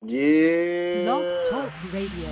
Yeah. Blog Talk Radio.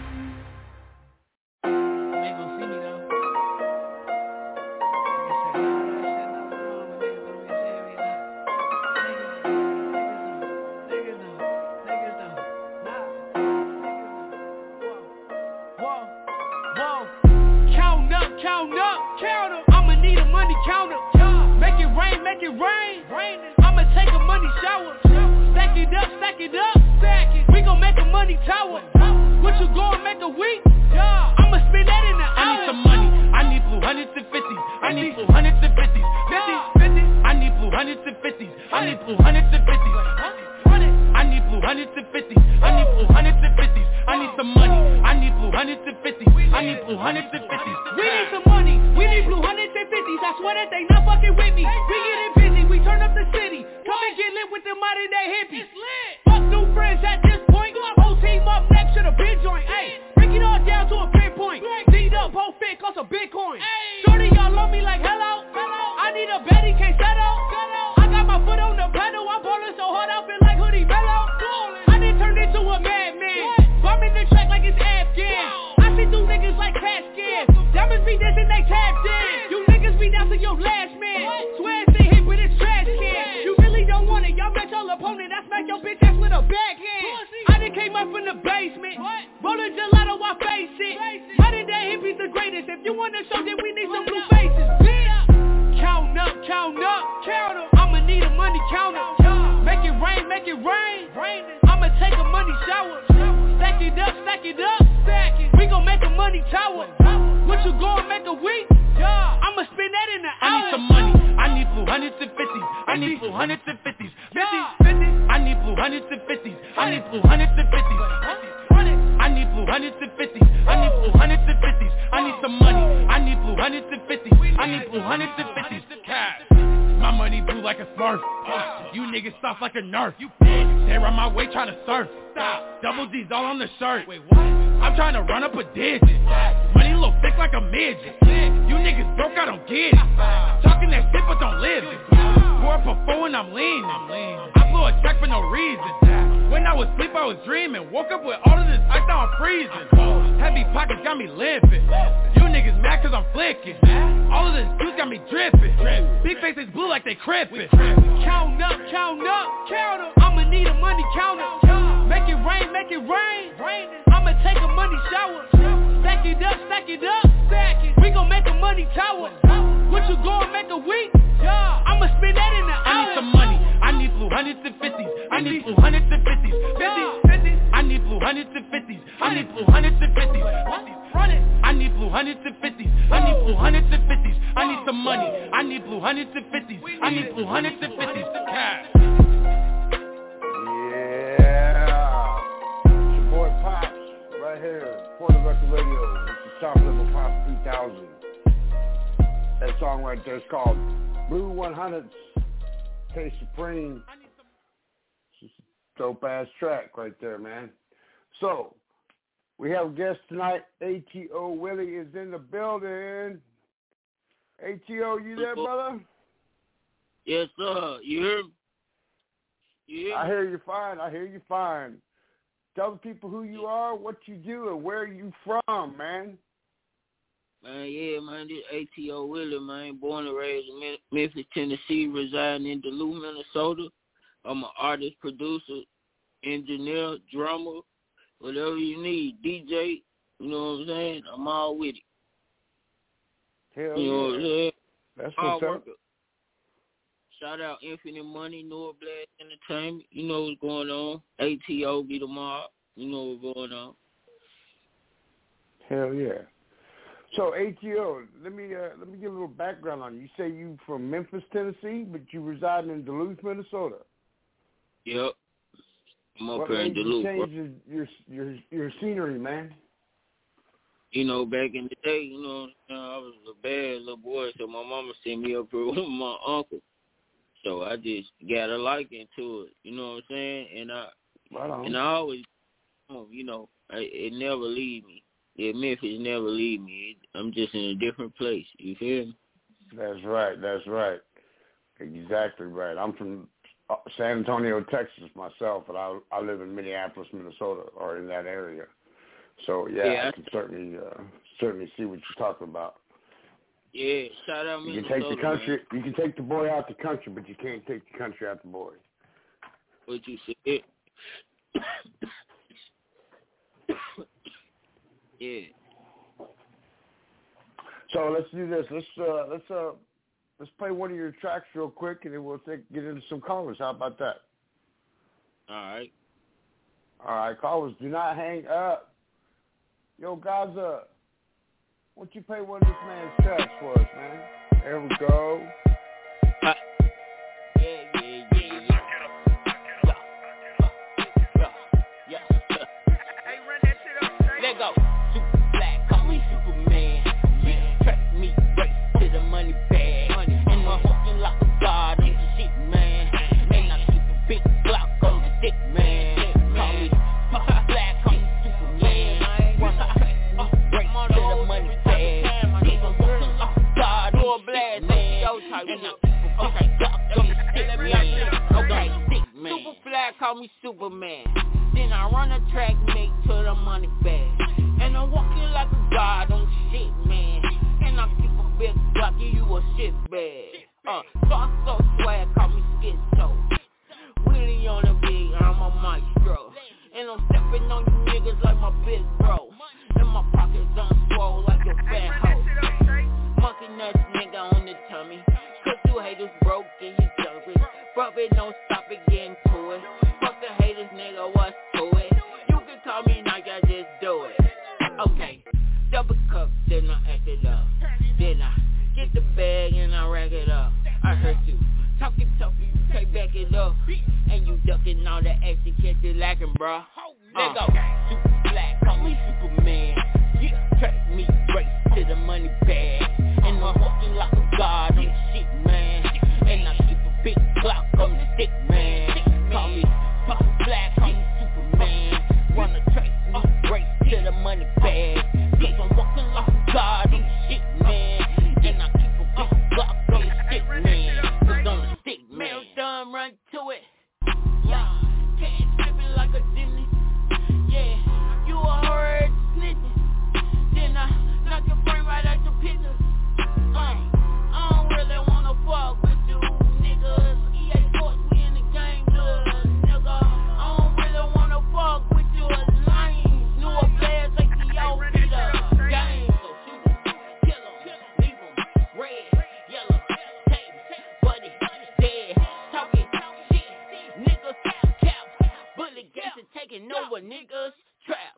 Right there, man. So, we have a guest tonight. ATO Willie is in the building. ATO, you there, brother? Yes, sir. You hear me? I hear you fine. Tell the people who you are, what you do, and where you from, man. Man, this ATO Willie, man. Born and raised in Memphis, Tennessee, residing in Duluth, Minnesota. I'm an artist, producer, engineer, drummer, whatever you need, DJ, you know what I'm saying? I'm all with it. Hell you know what I'm saying? That's what's up. Shout out Infinite Money, Noah Blast Entertainment. You know what's going on. ATO be the mob. You know what's going on. Hell yeah. So ATO, let me get a little background on you. You say you from Memphis, Tennessee, but you reside in Duluth, Minnesota. Yep. I'm up here in Duluth. What Duluth. Change your scenery, man? You know, back in the day, I was a bad little boy, so my mama sent me up here with my uncle. So I just got a liking to it, you know what I'm saying? And I always, it never leave me. Yeah, Memphis never leave me. I'm just in a different place. You feel me? That's right. Exactly right. I'm from San Antonio, Texas myself, and I live in Minneapolis, Minnesota, or in that area. So I can certainly see what you're talking about. Yeah, shout out You Minnesota. can take the country, man. you can take the boy out the country, but you can't take the country out the boy. What you said? Yeah. So let's do this. Let's play one of your tracks real quick, and then we'll get into some callers. How about that? All right, callers, do not hang up. Yo, Gaza, why don't you play one of this man's tracks for us, man? There we go. Let go. Super black, call me Superman. Yeah, track me race to the money bag. And I'm walking like a god on the shit, man. And I keep a big block on the stick, man. Call me super black, call me Superman. Wanna track me race to the money bag. And I'm walking like a god on the stick, man. And I keep a big block on the stick, man. Okay, stick, man. Super black, call me Superman. Then I run a track meet to the money bag. And I'm walking like a god on shit, man. And I keep a big block, give you a shit bag. So swag, call me schizo. Willie on the beat, I'm a maestro. And I'm stepping on you niggas like my big bro. And my pockets on swole like your fat hoe. Monkey nuts nigga on the tummy. Cause you haters broke and you jumping. But it don't stop it getting to it. Fuck the haters nigga, what's to it? You can call me Nike, I just do it. Okay, double cup, then I act it up. Then I get the bag and I rack it up. I heard you talking tough, you can't back it up. And you ducking all the action, catch it lacking, bruh. Let go, super black, call me Superman. Yeah, track me race to the money bag. And I'm walking like a god on the shit, man. And I keep a big block on the stick, man. Call me super black, call me Superman. Wanna track me race to the money bag. Cause I'm walking like a god on the shit, man. And I keep a big block on the stick, man. Cause on the stick, man. Well done, run to it. Yeah, can't tripping like a Disney. Yeah, you a hard snitching. Then I knock your brain right out your picture. I don't really wanna fuck with you, niggas. EA Sports, we in the game, nigga. I don't really wanna fuck with you, lame. Newer players like the old the game. So shoot 'em, kill 'em, leave 'em red, yellow, tape, buddy, dead, talking shit, niggas cap, bullet gas and taking over niggas, trap.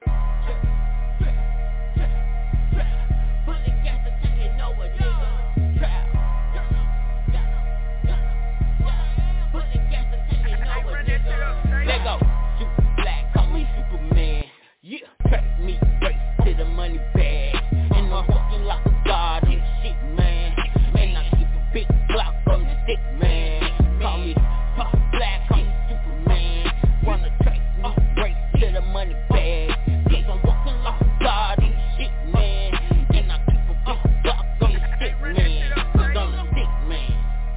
Bullet gas and taking over niggas, trap. Bullet gas and taking over niggas. Let go, super black, call me Superman. Yeah, track me race to the money bag. And I'm walking like a god on the shit, man. And I keep a big block on the stick, man. Call me super black, call me Superman. Wanna track me race to the money bag. Cause I'm walking like a god on the shit, man. And I keep a big block on the stick, man. Cause I'm the stick, man.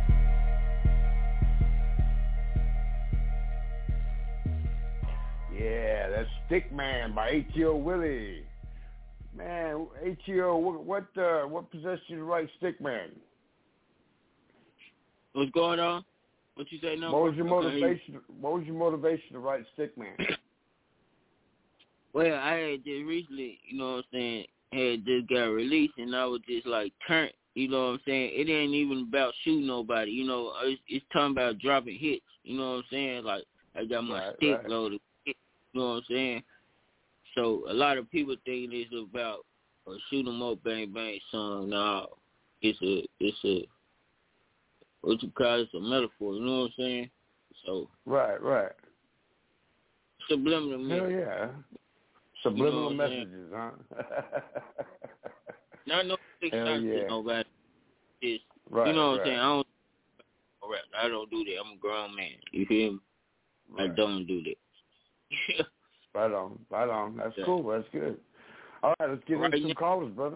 Yeah, that's Stick Man by ATO Willie. Man, ATO, what possessed you to write Stick Man? What's going on? What you say now? What was your motivation? What was your motivation to write Stick Man? Well, I had just recently, you know what I'm saying, had just got released, and I was just like turned, you know what I'm saying. It ain't even about shooting nobody, you know. It's talking about dropping hits, you know what I'm saying. Like I got my stick loaded, you know what I'm saying. So a lot of people think it's about a shoot 'em up, bang bang song. No, it's a what you call it, a metaphor, you know what I'm saying. So Right. Subliminal Hell message. yeah. Subliminal You know messages, huh? Not no big shots to nobody. It's, right, you know what I'm right. saying? I don't do that. I'm a grown man. You feel me? Right. I don't do that. Right on. That's cool. That's good. All right, let's get into some callers, brother.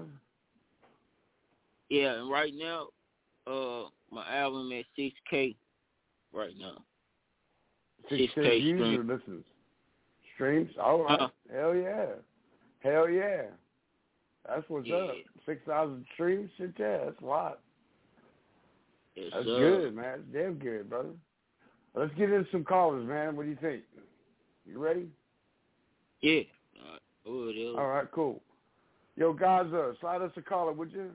Yeah, and right now, my album at 6K right now. 6K views or streams. listens? Streams? All right. Hell yeah. Hell yeah. That's what's up. 6,000 streams? Shit, yeah, that's a lot. Yes, That's sir. good, man. That's damn good, brother. Let's get in some callers, man. What do you think? You ready? Yeah. All right, cool. Yo, guys, slide us a caller, would you?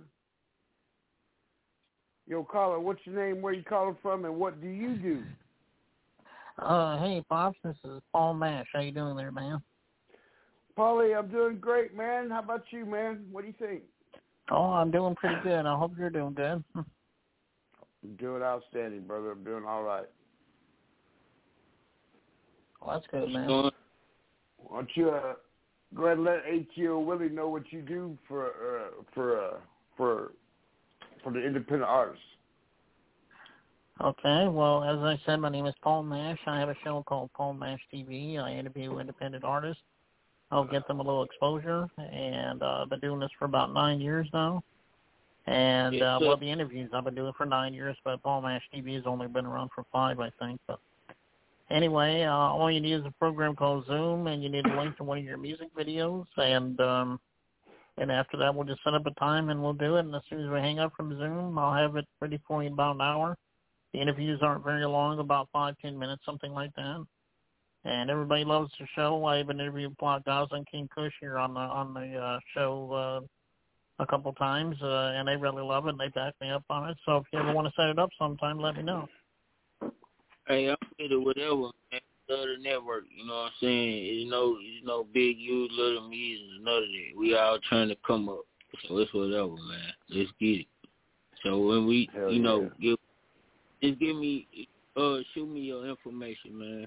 Yo, caller, what's your name, where you calling from, and what do you do? Hey, Pops, this is Paul Mash. How you doing there, man? Paulie, I'm doing great, man. How about you, man? What do you think? Oh, I'm doing pretty good. I hope you're doing good. I'm doing outstanding, brother. I'm doing all right. Well, that's good, man. Why don't you go ahead and let ATO Willie know what you do for the independent artists. Okay, well, as I said, my name is Paul Mash. I have a show called Paul Mash TV. I interview independent artists. I'll get them a little exposure, and I've been doing this for about 9 years now. And, well, the interviews I've been doing for 9 years, but Paul Mash TV has only been around for 5, I think. But anyway, all you need is a program called Zoom, and you need a link to one of your music videos, and after that, we'll just set up a time, and we'll do it. And as soon as we hang up from Zoom, I'll have it ready for you in about an hour. The interviews aren't very long, about 5-10 minutes, something like that. And everybody loves the show. I even interviewed Block Gaza and King Kush here on the show a couple times, and they really love it, and they back me up on it. So if you ever want to set it up sometime, let me know. Hey, I'm with it, whatever, man. Love the network, you know what I'm saying? It's no big you, little me, none of that. We all trying to come up. So it's whatever, man. Let's get it. So when we, shoot me your information, man.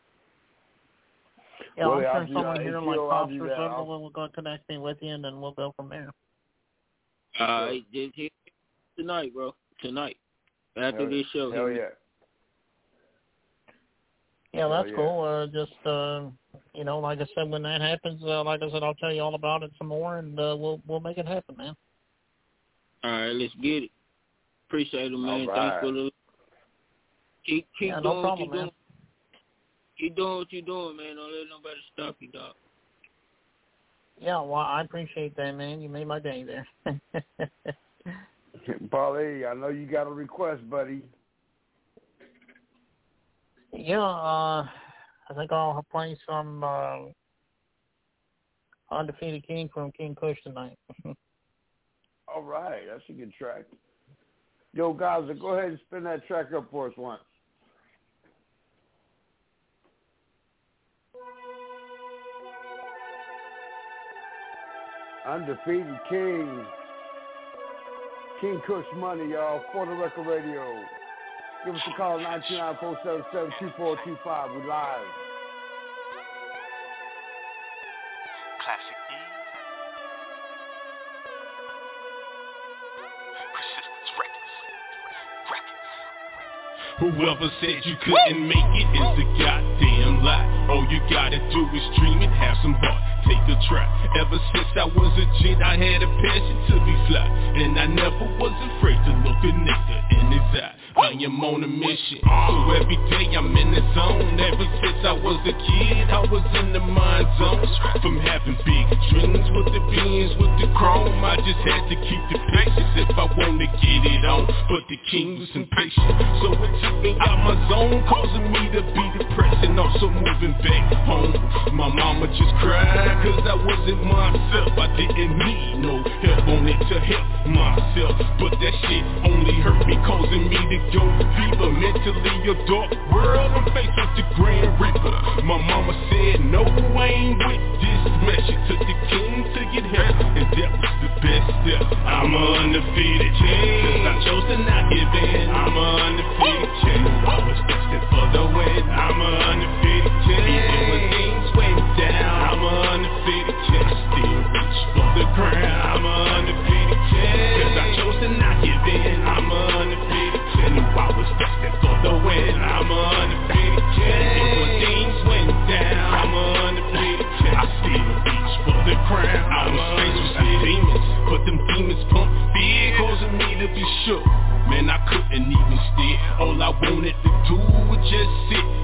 Yeah, I'm sure someone here like Pops or something will go connect me with you, and then we'll go from there. All right, just hit tonight, bro. Tonight. After this show. Hell yeah. Yeah, that's cool. Just, like I said, when that happens, like I said, I'll tell you all about it some more, and we'll make it happen, man. All right, let's get it. Appreciate it, man. Right. Thanks for the... Keep doing no problem, what you're doing. Man. Keep doing what you're doing, man. Don't let nobody stop you, dog. Yeah, well, I appreciate that, man. You made my day there. Paulie, I know you got a request, buddy. Yeah, I think I'll play some Undefeated King from King Kush tonight. All right, that's a good track. Yo, guys, go ahead and spin that track up for us once. Undefeated King. King Kush Money, y'all, for the record radio. Give us a call, 929-477-2425. We live. Classic D. Persistence Records. Whoever said you couldn't make it is a goddamn lie. All you gotta do is dream and have some heart. Take a try. Ever since I was a kid, I had a passion to be fly, and I never was afraid to look a nigga in his eye. I am on a mission, so every day I'm in the zone. Ever since I was a kid, I was in the mind zone. From having big dreams with the beans, with the chrome, I just had to keep the patience if I wanna get it on. But the king was impatient, so it took me out my zone, causing me to be depressed and also moving back home. My mama just cried, cause I wasn't myself. I didn't need no help on it to help myself, but that shit only hurt me, causing me to go deeper. Mentally a dark world, I'm faced with the Grand Reaper. My mama said no, I ain't with this mess. She took the king to get help, and that was the best step. I'm a undefeated king, cause I chose to not give in. I'm a undefeated king, I was destined for the win. I'm a undefeated king, even when things went down. I'm a undefeated king, still reach for the crown. I'm a undefeated king, cause I chose to not give in. I'm a undefeated king, I was destined for the win. I'm a undefeated king, even when things went down. I'm a undefeated king, I still reach for the crown. I was faced with some demons, but them demons pumped fear, causing me to be shook. Man, I couldn't even steer. All I wanted to do was just sit in the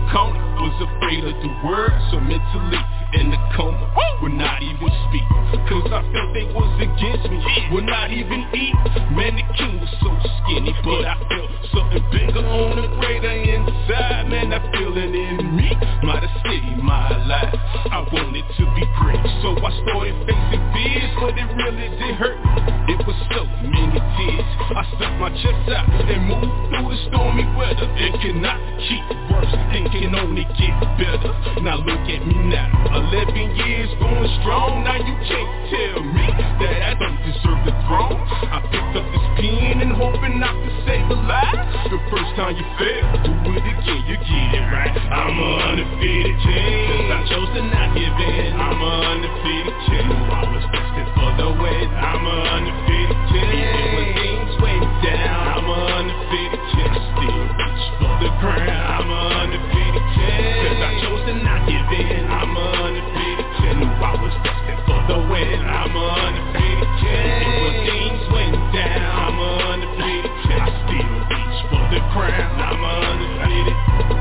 corner. Was afraid of the world, so mentally in the coma. Would not even speak, cause I felt they was against me. Would not even eat. Man, the king was so skinny, but I felt something bigger on the greater inside. Man, I feel it in me. Might have saved my life. I wanted to be great, so I started facing fears, but it really did hurt. It was so many tears. I stuck my chest out and moved through the stormy weather. It cannot keep worse, it can only get better. Now look at me now, 11 years going strong. Now you can't tell me that I don't deserve the throne. I picked up this pen and hoping I could save a life. The first time you fail, do it again, you get it right. I'm an undefeated king, cause I chose to not give in. I'm an undefeated king, I was destined for the win. I'm an undefeated king, even when things went down. I'm an undefeated king, still reach for the crown. I'm an undefeated king, cause I chose to not give in. I'm an undefeated king, I was destined for the win. I'm an undefeated king, even when things went down. I'm an undefeated king, I still reach for the crown. I'm an undefeated.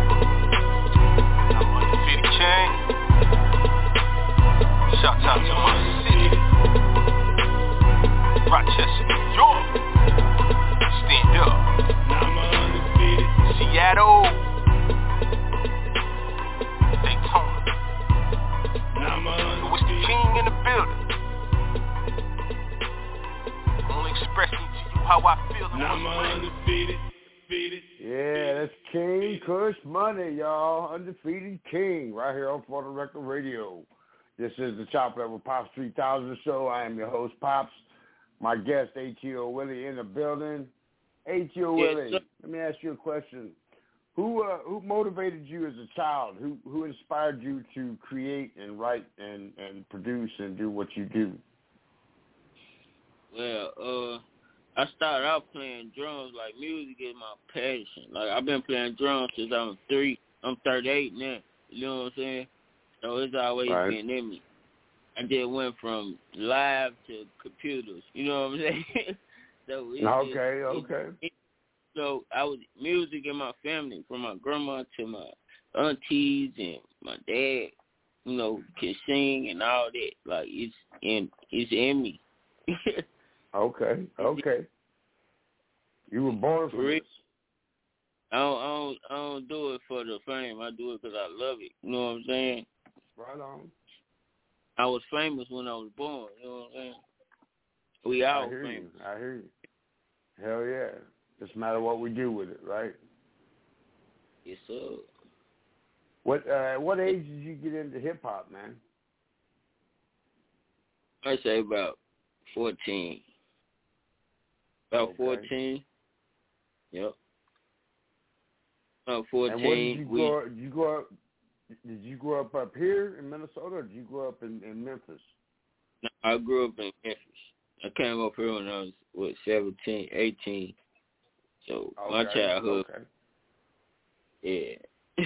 I'm undefeated king. Shout out to my city, Rochester, New York. Stand up. I'm undefeated. Seattle, Daytona. It was the king in the building. I'm only expressing to you how I feel. I'm undefeated. Yeah, that's King Kush Money, y'all. Undefeated King, right here on For the Record Radio. This is the Chop Level Pops 3000 show. I am your host, Pops. My guest, A.T.O. Willie, in the building. A.T.O. Willie, let me ask you a question. Who motivated you as a child? Who inspired you to create and write and produce and do what you do? Well, I started out playing drums. Like, music is my passion. Like, I've been playing drums since I was 3. I'm 38 now. You know what I'm saying? So it's always been in me. I just went from live to computers. You know what I'm saying? So okay. So I was music in my family, from my grandma to my aunties and my dad. You know, can sing and all that. Like, it's in me. Okay. You were born for this. I don't do it for the fame. I do it because I love it. You know what I'm saying? Right on. I was famous when I was born. You know what I'm saying? We all famous. I hear you. Hell yeah. Just a matter of what we do with it, right? Yes, sir. What age did you get into hip hop, man? I say about 14. About 14. Yep. About 14. And where did you grow up? Did you grow up here in Minnesota, or did you grow up in Memphis? No, I grew up in Memphis. I came up here when I was 17, 18. So my childhood. Okay. Yeah.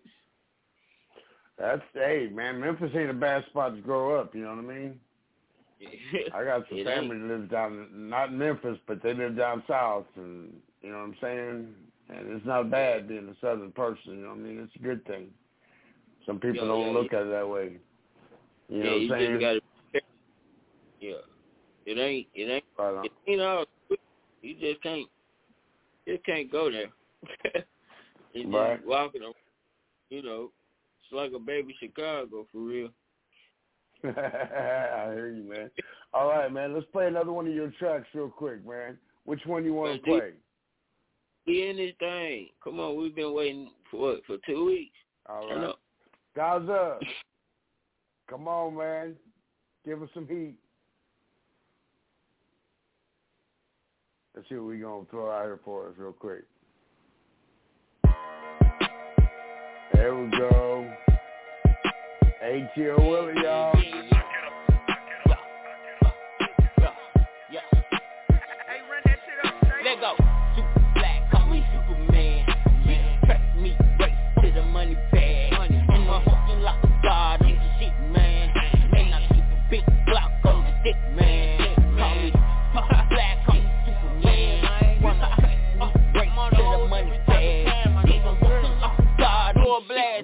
Hey, man, Memphis ain't a bad spot to grow up. You know what I mean? I got some family that lives down, not in Memphis, but they live down south, and you know what I'm saying? And it's not bad being a southern person, you know what I mean? It's a good thing. Some people don't look at it that way. You know what I'm saying? Just gotta, It ain't right all, you just can't go there. You just walking around, you know, it's like a baby Chicago for real. I hear you, man. All right, man. Let's play another one of your tracks real quick, man. Which one you want to play? We in this thing. Come on, we've been waiting for 2 weeks. All right. Gaza. Come on, man. Give us some heat. Let's see what we're going to throw out here for us real quick. There we go. A.T.O. Willie, y'all. Let go. Super black, call me Superman. Press me, race to the money bag. And I'm walking like a god on the shit, man. And I keep a big block on the stick, man. Call me super black, call me Superman. Wanna race to the money bag. And I'm walking like a god on the shit,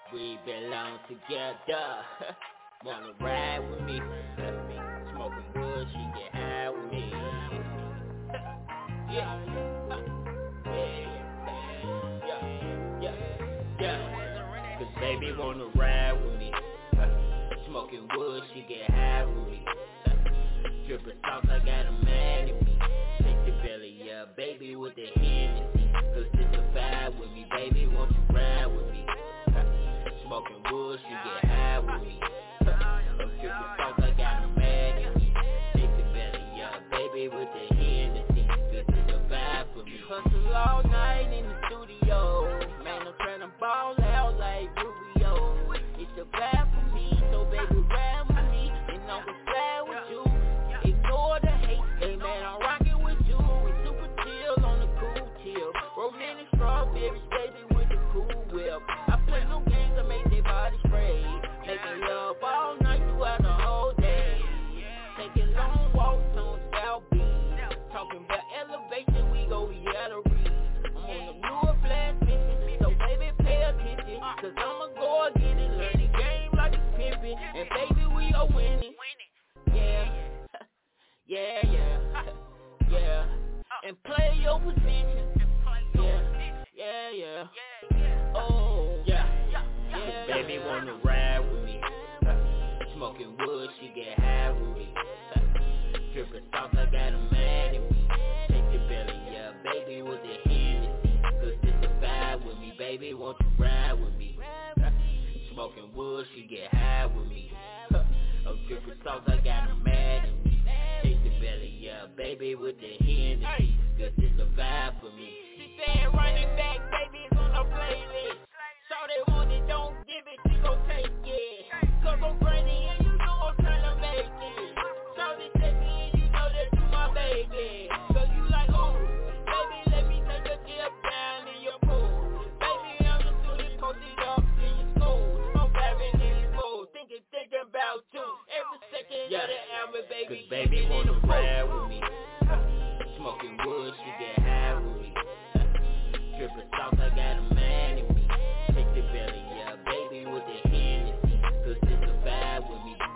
We belong together. Wanna ride with me? Smoking wood, she get high with me. Yeah. Cause baby wanna ride with me. Smoking wood, she get high with me. Drippin' sauce, I got a man in me. Take the belly, yeah, baby with the Hennessy. Cause it's a vibe with me, baby, won't you ride with me? Smoking wood, she get high with me. Drippin' sauce, I got a man in me. Take the belly, yeah, baby with the Hennessy. Cause it's a vibe with me. Hustle all night in the studio. Man, I'm tryna ball out like Rubio. It's a vibe for me, so baby ride with me. And I'm gonna fly with you. Ignore the hate, hey man, I'm rockin' with you. We super chill on the cool chill. Romantic strawberries, baby, with the cool whip. I play no games, I make their body spray. Making love all night throughout the whole day. Taking long walks on South Beach. Talking about elevation, we go yellow read. I'm on the newer blast mission, so baby pay attention. Cause I'ma go again and learn the game like it's pimpin'. And baby, we are winning. Yeah. And play your position. Yeah. Oh, yeah. Baby wanna ride with me. Smoking wood, she get high with me. Drippin' sauce, I got a man in me. Take the belly, yeah, baby with the Hennessy. Cause it's a vibe with me, baby, won't you ride with me? Smoking wood, she get high with me. I'm drippin' sauce, I got a man in me. Take the belly, yeah, baby with the Hennessy. Cause it's a vibe for me. She said running back, baby, it's on the playlist. So they want it, don't give it, she gon' take it. Cause I'm Granny and you know I'm tryna make it. So they take me and you know that you my baby. Cause you like, oh, baby, let me take a dip down in your pool. Baby, I'm the student posted up in your school. I'm vibing in this mood, thinking about you. Every second of the hour, baby. Cause baby wanna ride with me. Smoking wood, she get high with me. Drippin' sauce, I got a man in me. Take the belly, yeah, baby with the Hennessy. Cause it's a vibe with me.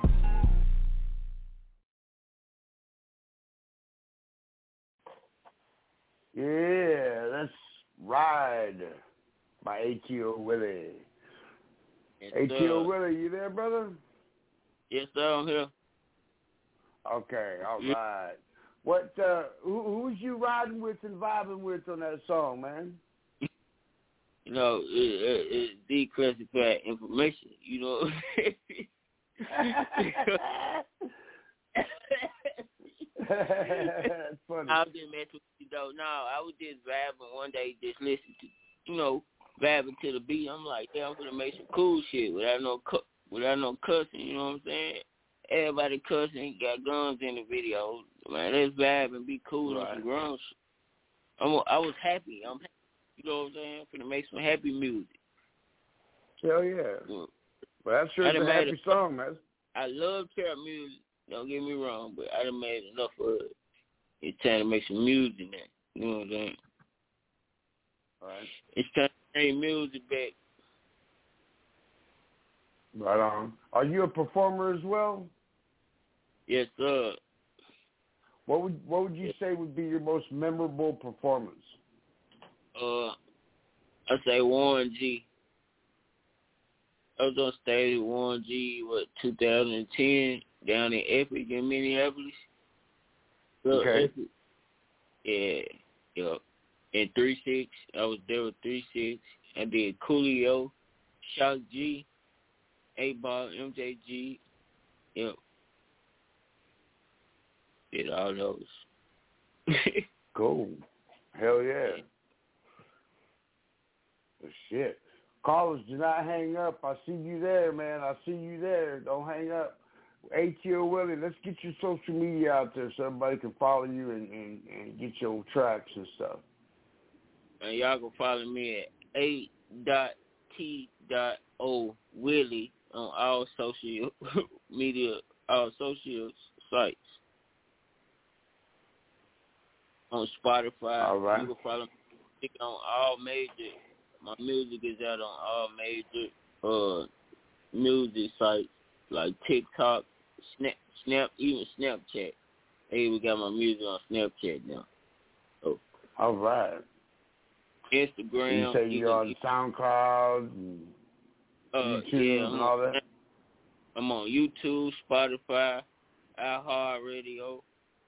Yeah, let's ride by ATO Willie. Yes, ATO Willie, you there, brother? Yes, sir, I'm here. Okay, all right. What? Who's you riding with and vibing with on that song, man? You know, it's declassified information, you know. That's funny. I was just messing with you, though. No, I was just vibing one day, just listening to, you know, vibing to the beat. I'm like, yeah, I'm gonna make some cool shit without no cussing, you know what I'm saying? Everybody cussing, got guns in the video. Man, let's vibe and be cool on some grown shit. I was happy. I'm happy. You know what I'm saying? I'm finna make some happy music. Hell yeah. Well, that sure is a happy song, man. I love trap music. Don't get me wrong, but I done made enough of it. It's time to make some music now. You know what I'm saying? All right. It's time to bring music back. Right on. Are you a performer as well? Yes, sir. What would you say would be your most memorable performance? I say Warren G. I was on stage with Warren G. 2010 down in Epic in Minneapolis. Okay. Epic. Yeah. In 3-6, I was there with 3-6. I did Coolio, Shock G, 8-Ball, MJG. Yep. Did all those. Cool. Hell yeah. Shit. Callers, do not hang up. I see you there, man. I see you there. Don't hang up. ATO Willie, let's get your social media out there so everybody can follow you and get your tracks and stuff. And y'all can follow me at A.T.O. Willie on all social media, all social sites. On Spotify. All right. You can follow me on all major. My music is out on all major music sites like TikTok, Snap, even Snapchat. I even got my music on Snapchat now. Oh. All right. Instagram. You say you're on SoundCloud and YouTube and all that? I'm on YouTube, Spotify, iHeartRadio,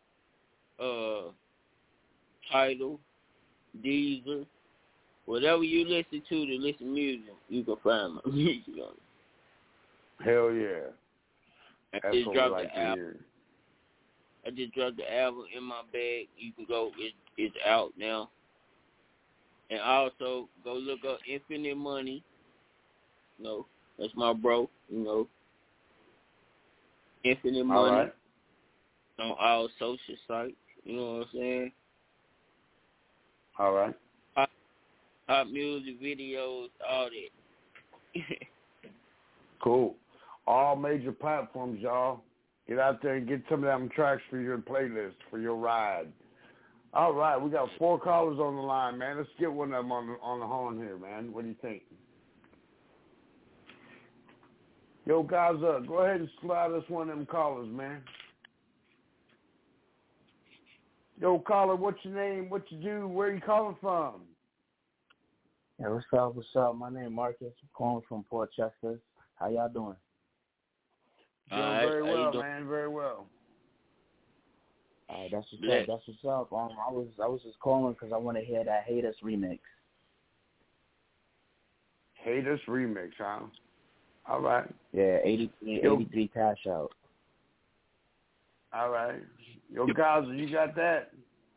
Tidal, Deezer. Whatever you listen to listen music, you can find my music on it. Hell yeah. I just dropped the album. I just dropped the album In My Bag. You can go. It's out now. And also go look up Infinite Money. You know, that's my bro. You know, Infinite Money. All right. On all social sites. You know what I'm saying? All right. Hot music videos, all that. Cool. All major platforms, y'all. Get out there and get some of them tracks for your playlist, for your ride. All right, we got 4 callers on the line, man. Let's get one of them on the horn here, man. What do you think? Yo, guys, go ahead and slide us one of them callers, man. Yo, caller, what's your name? What you do? Where you calling from? Yeah, what's up? My name is Marcus. I'm calling from Port Chester. How y'all doing? Doing very well, man. Very well. All right, that's what's up. I was just calling because I want to hear that Haters remix. Haters remix, huh? All right. Yeah, 83 Cash Out. All right. Yo, guys, you got that?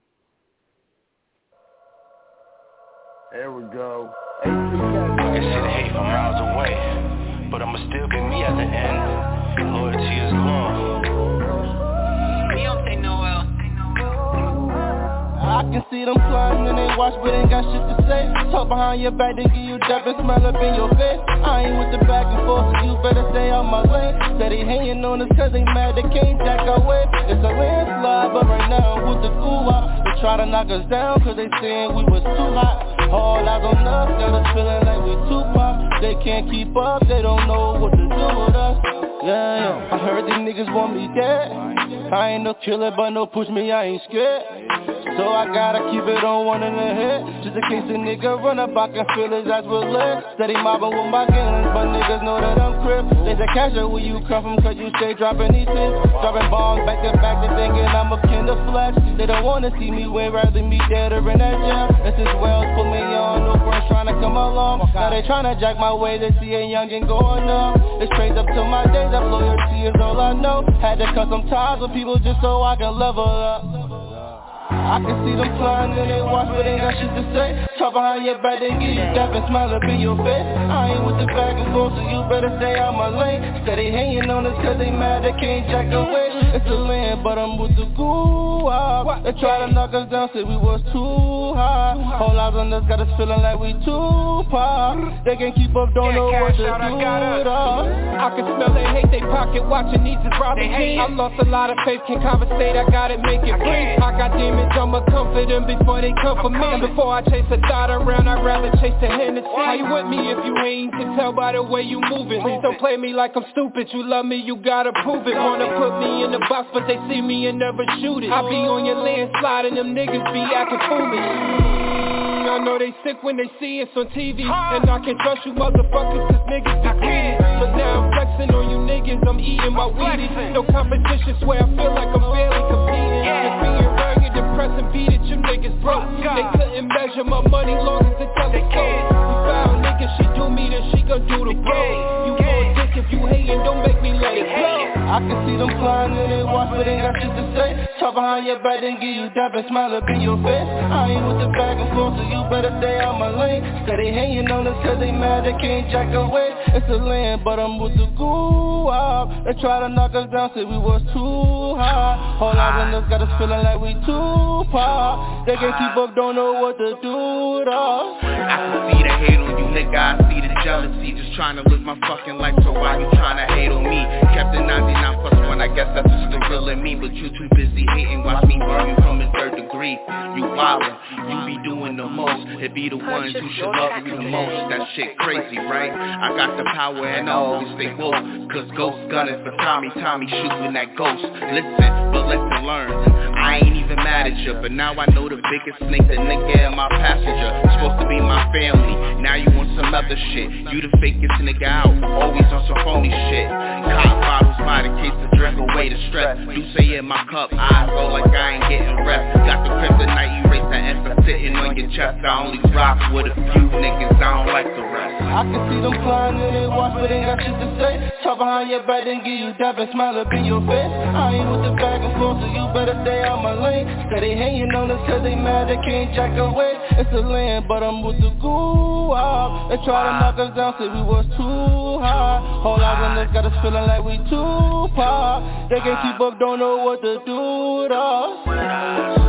There we go. I can see the hate from miles away, but I'ma still be me at the end. Loyalty is gone. We don't say no else. I can see them plotting and they watch but ain't got shit to say. Talk behind your back, then give you dap and smile up in your face. I ain't with the back and forth, so you better stay out my lane. Said they hating on us cause they mad they can't jack our way. It's a landslide, but right now with the goo-wop, they try to knock us down cause they saying we was too hot. All eyes on us, got us feeling like we too pop. They can't keep up, they don't know what to do with us. Yeah, I heard these niggas want me dead. I ain't no killer, but no push me, I ain't scared. So I gotta keep it on one in the head, just in case a nigga run up, I can feel his eyes with lead. Steady mobbing with my guns, but niggas know that I'm crip. They say cash out where you come from, cause you stay dropping these hits. Dropping bombs back to back, they thinking I'm a kin of flesh. They don't wanna see me win, rather me dead or in that jail. This is Wells, put me on, no friends trying to come along. Now they tryna jack my way, they see a youngin' going up. It's straight up to my days, that loyalty is all I know. Had to cut some ties with people just so I can level up. I can see them flying and they watch but ain't got shit to say. Talk behind your back, they give you dap and smile up in your face. I ain't with the back and forth, so you better stay out my lane. Said they hating on us cause they mad they can't jack away. It's a land, but I'm with the goo-wop. They try to knock us down, said we was too high. Whole eyes on us, got us feeling like we too pop. They can't keep up, don't know what to do with us. I can smell they hate, they pocket watching these is robbing jeans. I lost a lot of faith, can't conversate, I gotta make it brief. I got demons, I'ma comfort them before they come for me. Before I chase a thought around, I'd rather chase the Hennessy. How you with me if you ain't? Can tell by the way you moving. Please don't play me like I'm stupid. You love me, you gotta prove it. Wanna put me in the box, but they see me and never shoot it. I be on your landslide and them niggas be acting foolish. I know they sick when they see us on TV. And I can trust you motherfuckers cause niggas be greedy. But now I'm flexing on you niggas, I'm eating my Wheaties. No competition, swear I feel like I'm barely competing. Just being rugged, depressed and beat it, you niggas broke. They couldn't measure my money long as the telescope. You foul nigga, she do me, then she gon' do the bro. You gon' dick if you hatin', don't make me let it go. I can see them flying and they watch but ain't got shit to say. Talk behind your back, then give you dap and smile up in your face. I ain't with the back and forth, so you better stay out my lane. Said they hating on us cause they mad they can't jack away. It's a land, but I'm with the goo-wop. They try to knock us down, said we was too high. Whole eyes on us, got us feeling like we too pop. They can't keep up, don't know what to do with us. I can see the hate on you, nigga, I see the jealousy. Just trying to live my fucking life, so why you trying to hate on me? Kept the 90 me not plus one, I guess that's just the real in me. But you too busy hating, watch me burn you from the third degree. You wildin', you be doing the most. It be the ones who should love you the most. That shit crazy, right? I got the power and I always stay woke. Cause ghost gunning for Tommy shooting that ghost. Listen, but lesson learned. I ain't even mad at you, but now I know the biggest snake, the nigga in my passenger. Supposed to be my family, now you on some other shit. You the fakest nigga out, always on some phony shit. Cop bottles by the case to drink away the stress. You say in my cup, eyes roll like I ain't getting rest. Got the kryptonite, erase that S sitting on your chest. I only rock with a few niggas, I don't like the rest. I can see them flying and they watch, but ain't got shit to say. Talk behind your back, then give you dap and smile up in your face. I ain't with the back and forth, so you better stay out my lane. Steady hanging on us cause they mad, they can't jack away. It's a land, but I'm with the goo out. They try to knock us down, say we was too high. Whole lot of us got us feeling like we too pop. They can't keep up, don't know what to do with us.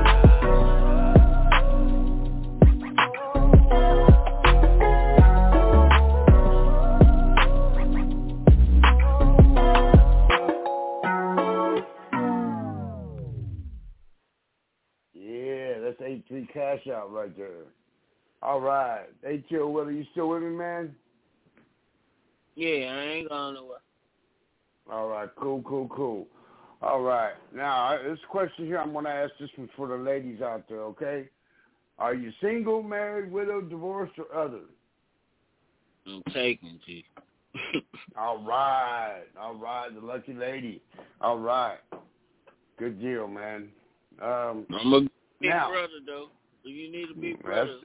That's 8-3 cash out right there. All right. A.T.O. Willie, you still with me, man? Yeah, I ain't going nowhere. All right. Cool. All right. Now, this question here, I'm going to ask this one for the ladies out there, okay? Are you single, married, widowed, divorced, or other? I'm taking to. All right. The lucky lady. All right. Good deal, man. I'm a big brother, though. So you need a big brother.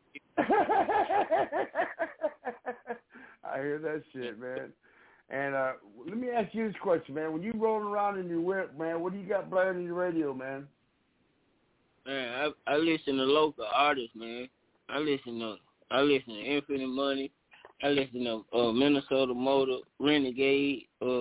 I hear that shit, man. And let me ask you this question, man. When you rolling around in your whip, man, what do you got blaring in your radio, man? Man, I listen to local artists, man. I listen to Infinite Money. I listen to Minnesota Motor, Renegade.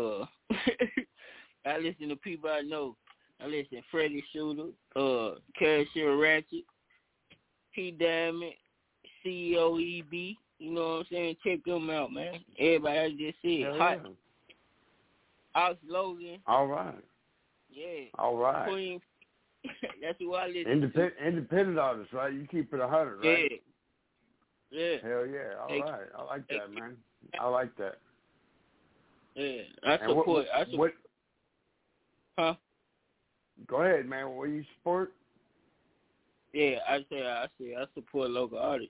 I listen to people I know. I listen to Freddie Shooter, Cashier Ratchet, P Diamond, CEO EB. You know what I'm saying? Check them out, man. Everybody I just said. Hot. Ox Logan. All right. Yeah. All right. Queen. That's who I listen to. Independent artists, right? You keep it 100, right? Yeah. Hell yeah. All right. I like that, man. I like that. Yeah. I support. Huh? Go ahead, man. What do you support? Yeah, I support local artists.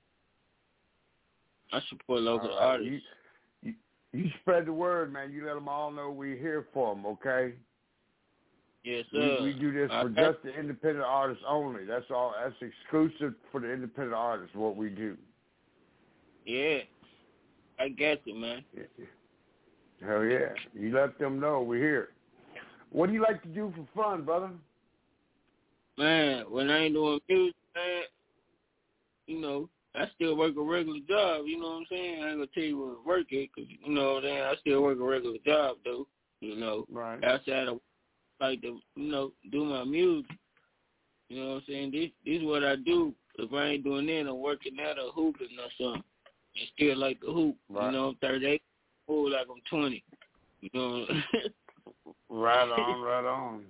I support local artists. You spread the word, man. You let them all know we're here for them, okay? Yes, sir. We do this for just the independent artists only. That's all. That's exclusive for the independent artists, what we do. Yeah. I get it, man. Yeah. Hell yeah. You let them know we're here. What do you like to do for fun, brother? Man, when I ain't doing music, man, you know, I still work a regular job, you know what I'm saying? I ain't going to tell you where to work at because, you know what I'm saying, I still work a regular job, though, you know. Right. Outside of, like, to, you know, do my music. You know what I'm saying? This is what I do. If I ain't doing that, I'm working at a hooping or something. I still like to hoop. Right. You know, I'm 38, old like I'm 20. You know Right on.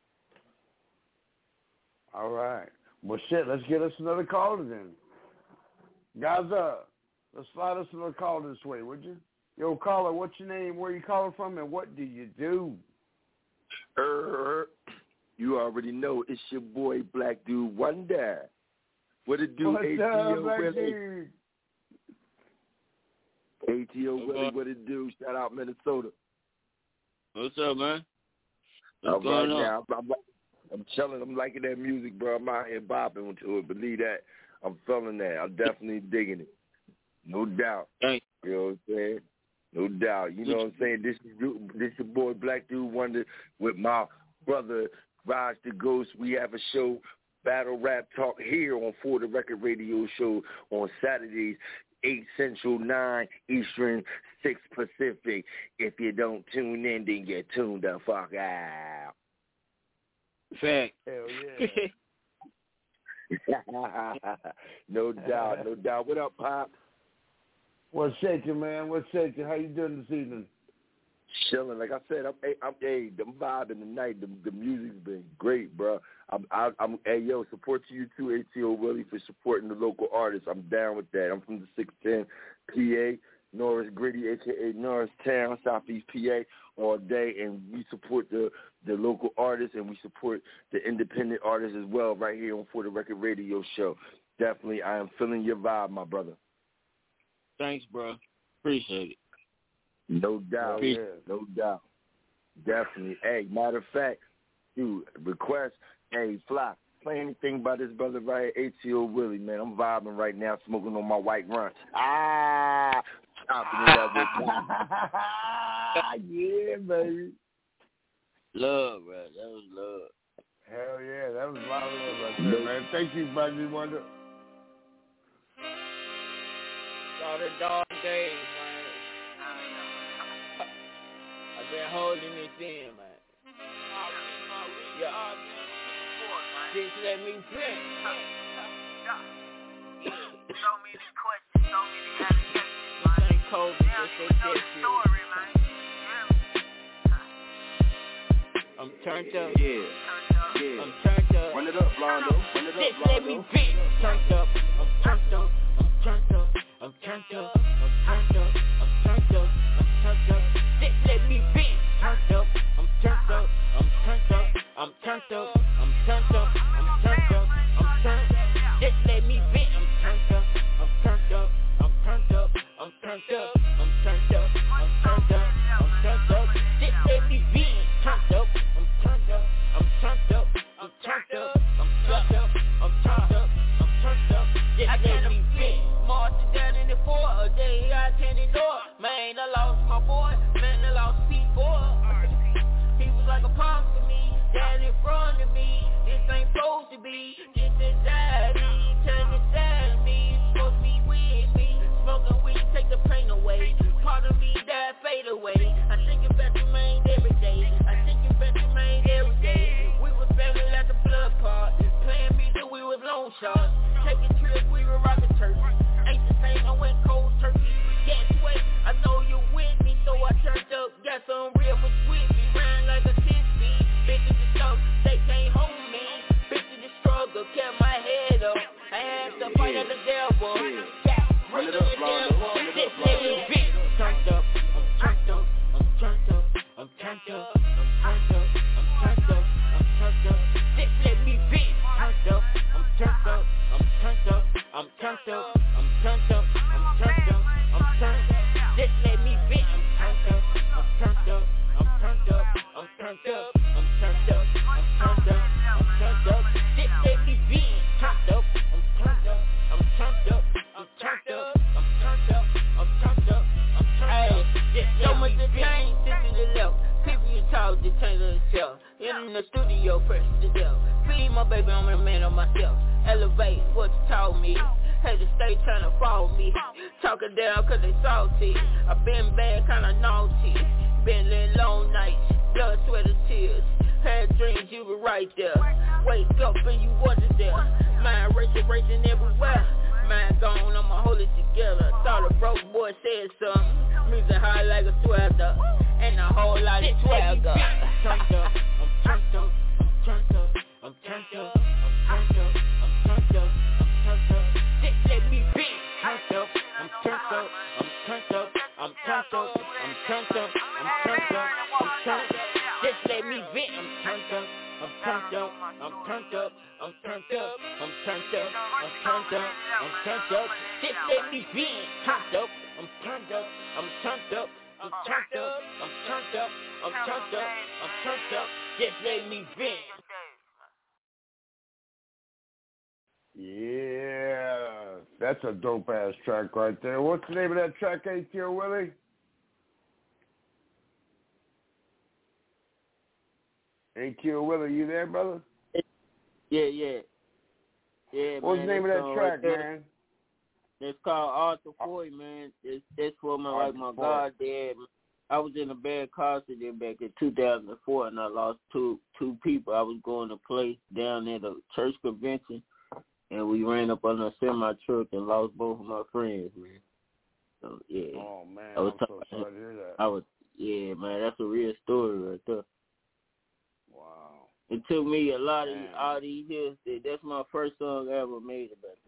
All right. Well, shit, let's get us another caller then. Guys, let's slide us another caller this way, would you? Yo, caller, what's your name, where you calling from, and what do you do? You already know it's your boy, Black Dude Wonder. What it do, What's ATO up, Black Willie? Dude? ATO Willie, what it do? Shout out Minnesota. What's up, man? What's going on? Now, I'm chilling. I'm liking that music, bro. I'm out here bopping to it. Believe that. I'm feeling that. I'm definitely digging it. No doubt. Thanks. You know what I'm saying? No doubt. You know what I'm saying? This your boy, Black Dude Wonder, with my brother, Raj the Ghost. We have a show, Battle Rap Talk, here on For the Record Radio Show on Saturdays, 8 Central, 9 Eastern, 6 Pacific. If you don't tune in, then you tune the fuck out. Fact. Hell yeah. No doubt. What up, Pop? What's shaking, man? What's shaking? How you doing this evening? Chilling, like I said, I'm vibing tonight. The music's been great, bro. Hey, yo, support to you too, ATO Willie, for supporting the local artists. I'm down with that. I'm from the 610 PA, Norris Gritty, aka Norris Town, Southeast PA, all day, and we support the local artists and we support the independent artists as well, right here on For the Record Radio Show. Definitely, I am feeling your vibe, my brother. Thanks, bro. Appreciate it. No doubt, no doubt. Definitely. Hey, matter of fact, dude, request, hey, Fly, play anything by this brother right here, ATO Willie, man. I'm vibing right now, smoking on my white run. Chopping it up with yeah, baby. Love, bro. That was love. Hell yeah, that was a lot of love right there, man. Thank you, Buddy Wonder. All the dog days, man. I've been holding this in, man. Yeah. Just let me print. So many questions, so many allegations. This ain't COVID, this ain't that story, man. I'm turned up. Yeah. I'm turned up. Run it up, Blondo. Run it up, Just let me print. Turned up. I'm turned up. I'm turned up. I'm turned up. I'm turned up. I'm turned up. I'm turned up. Just let me print. Turned up. I'm turned up. I'm turned up. I'm turned up. I'm turned up. I'm turned up. I'm turned up. Just let me vent. I'm turned up. I'm turned up. I'm turned up. I'm turned up. I'm turned up. I'm turned up. I'm turned up. Just let me vent. Turned up. I'm turned up. I'm turned up. I'm turned up. I'm turned up. I'm turned up. I'm turned up. Just let me vent. Marching down in the fort a day I can't ignore. Man, I lost my boy. Man, I lost people. He was like a punk to me. Down in front of me. This ain't supposed to be. This inside me. Turn inside me. Supposed to be with me. Smoking weed, take the pain away. Part of me that fade away. I think about your man every day. I think about your man every day. We was family like a blood part. Playing music, we was long shots. Taking trips, we were rocking turkey. Ain't the same, I went cold turkey. Guess what? I know you with me, so I turned up. Got some real was with me. Ran like a 6-speed. Bitches the stuff, they can't hold me. Bitches the struggle, kept my head up. I had to fight at the devil. Run it up, Blondo. This nigga bitch. Turned up, I'm turned up, I'm turned up, I'm turned up, I'm turned up, I'm turned up, I'm turned up. This let me bitch. Turned up, I'm turned up, I'm turned up, I'm turned up, I'm turned up, I'm turned up, I'm turned up. This let me bitch. I'm turned up, I'm turned up, I'm turned up, I'm turned up, I'm turned up, I'm turned up, I'm turned up. This let me bitch. Turned up, I'm turned up, I'm turned up, I'm turned up, I'm turned up, I'm turned up, I'm turned up. So much to change, sit to the left. People you talk, just change on yourself. In the studio, press the death. Feed my baby, I'm a man on myself. Elevate what you taught me. Had to stay trying to follow me. Talking down cause they salty. I been bad, kinda naughty. Been living long nights, blood, sweat, and tears. Had dreams, you were right there. Wake up and you wasn't there. Mind racing everywhere. Mind gone, I'ma hold it together. Thought a broke boy said something. Music high like a swagger. And a whole lot of swagger. Turned up, I'm turned up, I'm turned up, I'm turned up, I'm turned up, I'm turned up, I'm turned up. Just let me be. Turned up, I'm turned up, I'm turned up, I'm turned up, I'm turned up, I'm turned up, I'm turned up. Just let me be. I'm turned up, I'm turned up, I'm turned up, I'm turned up, I'm turned up, I'm turned up, I'm turned up. Just let me be. Turned up, I'm turned up, I'm turned up, I'm turned up, I'm turned up, I'm turned up, I'm turned up. Just let me be. Yeah, that's a dope ass track right there. What's the name of that track, ATO Willie? ATO Willie, you there, brother? Yeah. What's man, the name of that track, right man? It's called Arthur Foy, man. It's for my like my goddad. I was in a bad car accident back in 2004, and I lost two people. I was going to play down at a church convention, and we ran up on a semi truck and lost both of my friends, man. So yeah. Oh man, I'm so sorry to hear that. Yeah, man, that's a real story right there. Wow. It took me a lot of all these years. That's my first song I ever made about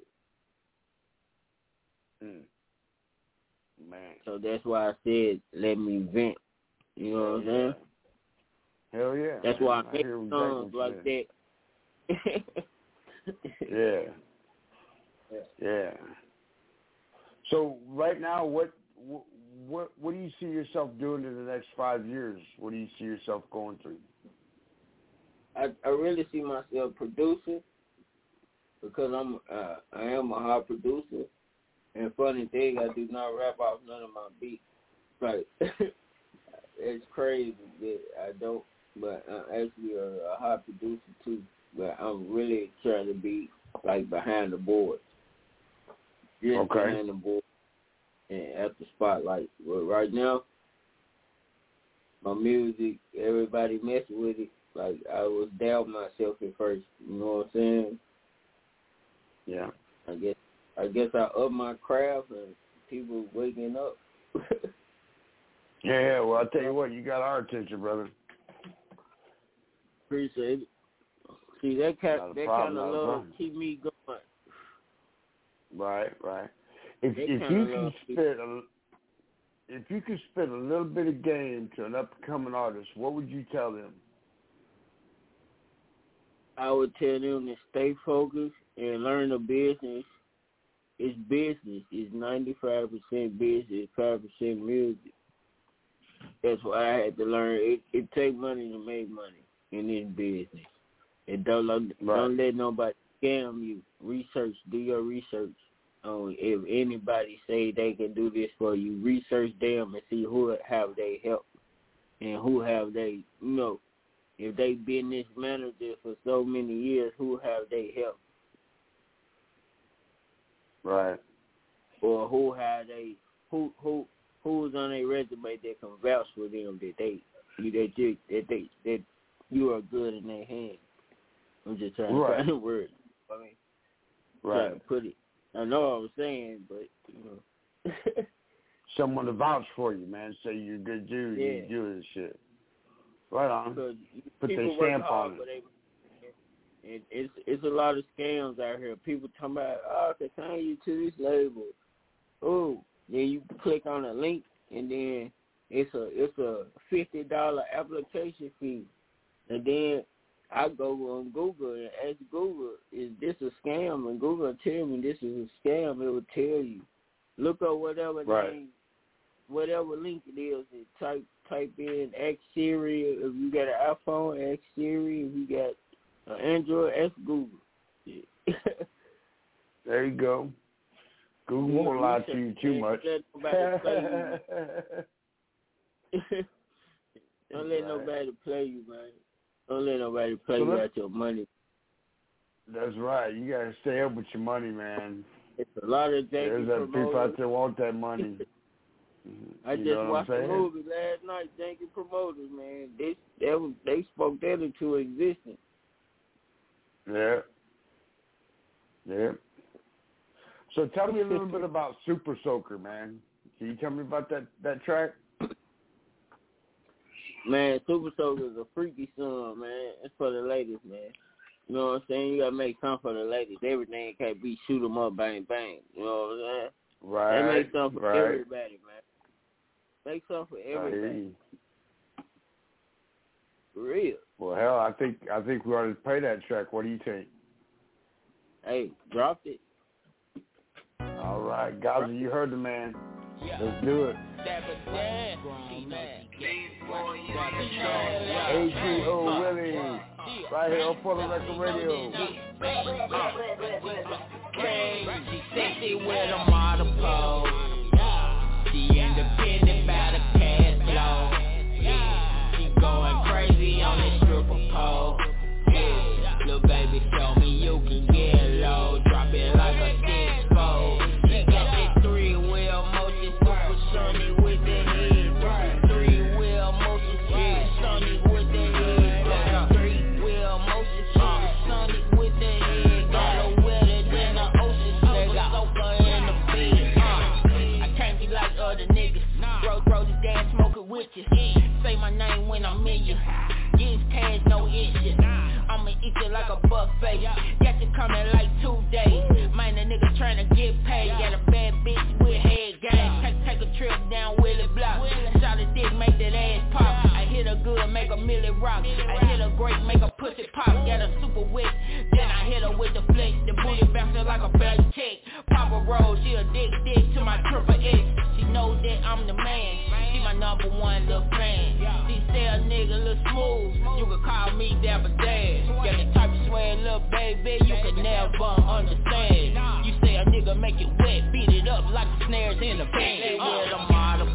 it. Man. So that's why I said, let me vent. You know what I'm saying? Hell yeah. That's why I make songs like that. Yeah. So right now, what do you see yourself doing in the next 5 years? What do you see yourself going through? I really see myself producing because I am a hard producer. And funny thing, I do not rap off none of my beats. Like it's crazy that I don't, but I'm actually a hard producer too. But I'm really trying to be like behind the board. Just behind the board and at the spotlight. But right now, my music, everybody messing with it. Like I was doubting myself at first. You know what I'm saying? Yeah. I guess I up my craft and people waking up. Yeah, well, I'll tell you what, you got our attention, brother. Appreciate it. See, that kind of love keep me going. Right. If you could spit a little bit of game to an up-and-coming artist, what would you tell them? I would tell them to stay focused and learn the business. It's business. It's 95% business, 5% music. That's why I had to learn. It takes money to make money in this business. And don't let nobody scam you. Do your research. If anybody say they can do this for you, research them and see who have they helped and who have they, if they business manager for so many years, who have they helped? Right. Or who have they, who's on their resume that can vouch for them that you are good in their hands. I'm just trying to find the word. Trying to put it. I know what I'm saying, but someone to vouch for you, man. Say you're a good dude. Yeah. You do this shit. Right on. Put their stamp on it. It's a lot of scams out here. People talking about, I can sign you to this label. Oh, then you click on a link, and then it's a $50 application fee, and then I go on Google and ask Google, is this a scam? And Google will tell me this is a scam. It will tell you. Look up whatever name, whatever link it is, and type in X Siri. If you got an iPhone, X Siri. If you got an Android, ask Google. There you go. Google won't lie to you too much. Don't let nobody play you, man. Don't let nobody play you out your money. That's right. You got to stay up with your money, man. It's a lot of There's that people out there want that money. I just watched a movie last night, Janky Promoters, man. They spoke that into existence. Yeah. So tell me a little bit about Super Soaker, man. Can you tell me about that track? Man, Super Soaker is a freaky song, man. It's for the ladies, man. You know what I'm saying? You got to make something for the ladies. Everything can't be shoot 'em up, bang, bang. You know what I'm saying? Right. They make something for everybody, man. Make something for everybody. For real. Well, hell, I think we ought to play that track. What do you think? Hey, dropped it. All right, Gaza, you heard the man. Let's do it. AGO Willie, right here on Porter Record Radio. She said she with a model pose. She independent by the cash flow. She going crazy on this stripper pole. Little baby, show me you can get low. Drop it like a 6-4. She got that 3-wheel motion, super sunny with the head. 3-wheel motion, super sunny with the head. 3-wheel motion, super sunny with the head. Got her wetter than the ocean. They got Oprah in the game when I'm in you. Get cash, no issue. I'ma eat you like a buffet. Got you coming like 2 days. Man, a nigga tryna get paid. Got a bad bitch with head game. Take a trip down Willie Block. Shot a dick, make that ass pop. I hit her good, make a milli rock. I hit her great, make a pussy pop. Got her super wet, then I hit her with the flick. The booty bouncing like a black chick. Papa Rose, she a dick to my triple X. She knows that I'm the man. She my number one little fan. She say a nigga look smooth. You can call me Dabba Dad. Got the type of swag, little baby, you can never understand. You say a nigga make it wet, beat it up like the snares in the band. She with a model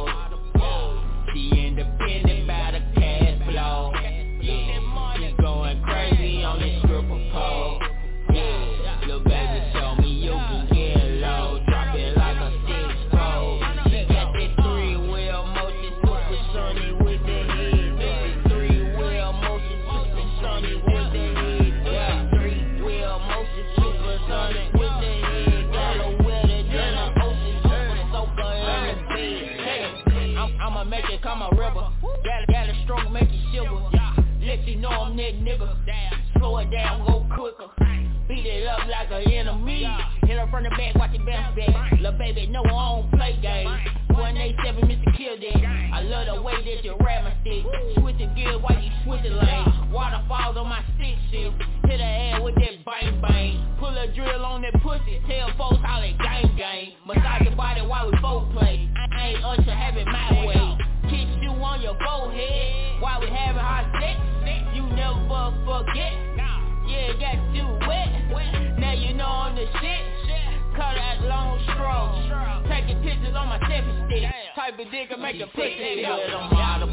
pose. She independent by the cash flow. Yeah, she going crazy on this stripper pole. Yeah, little baby, show me you can get low. Drop it like a 6-4. She got that 3-wheel motion, super sunny with the head. This is 3-wheel motion, super sunny with the head. Yeah, 3-wheel motion, super sunny with the head. Got her wetter than an ocean, super soaker in the bed. I'ma make it come a river. Got a stroke, make it shiver. Let you know I'm that nigga. Slow it down, go quicker. Beat it up like an enemy. Hit her from the back, watch it bounce back. Lil' baby, no, I don't play games. 187, Mr. Kill that. I love the way that you rap my stick. Switch the gear while you switch the lane. Waterfalls on my stick shit. Hit her ass with that bang bang. Pull a drill on that pussy. Tell folks how they gang gang. Massage your body while we both play. I ain't Usher, have it my way. Kiss you on your forehead while we having hot sex. You never forget. Yeah, got you wet. Now you know I'm the shit. Cut that long straw. Taking pictures on my selfie stick. Type of dick and make a pussy go. With a model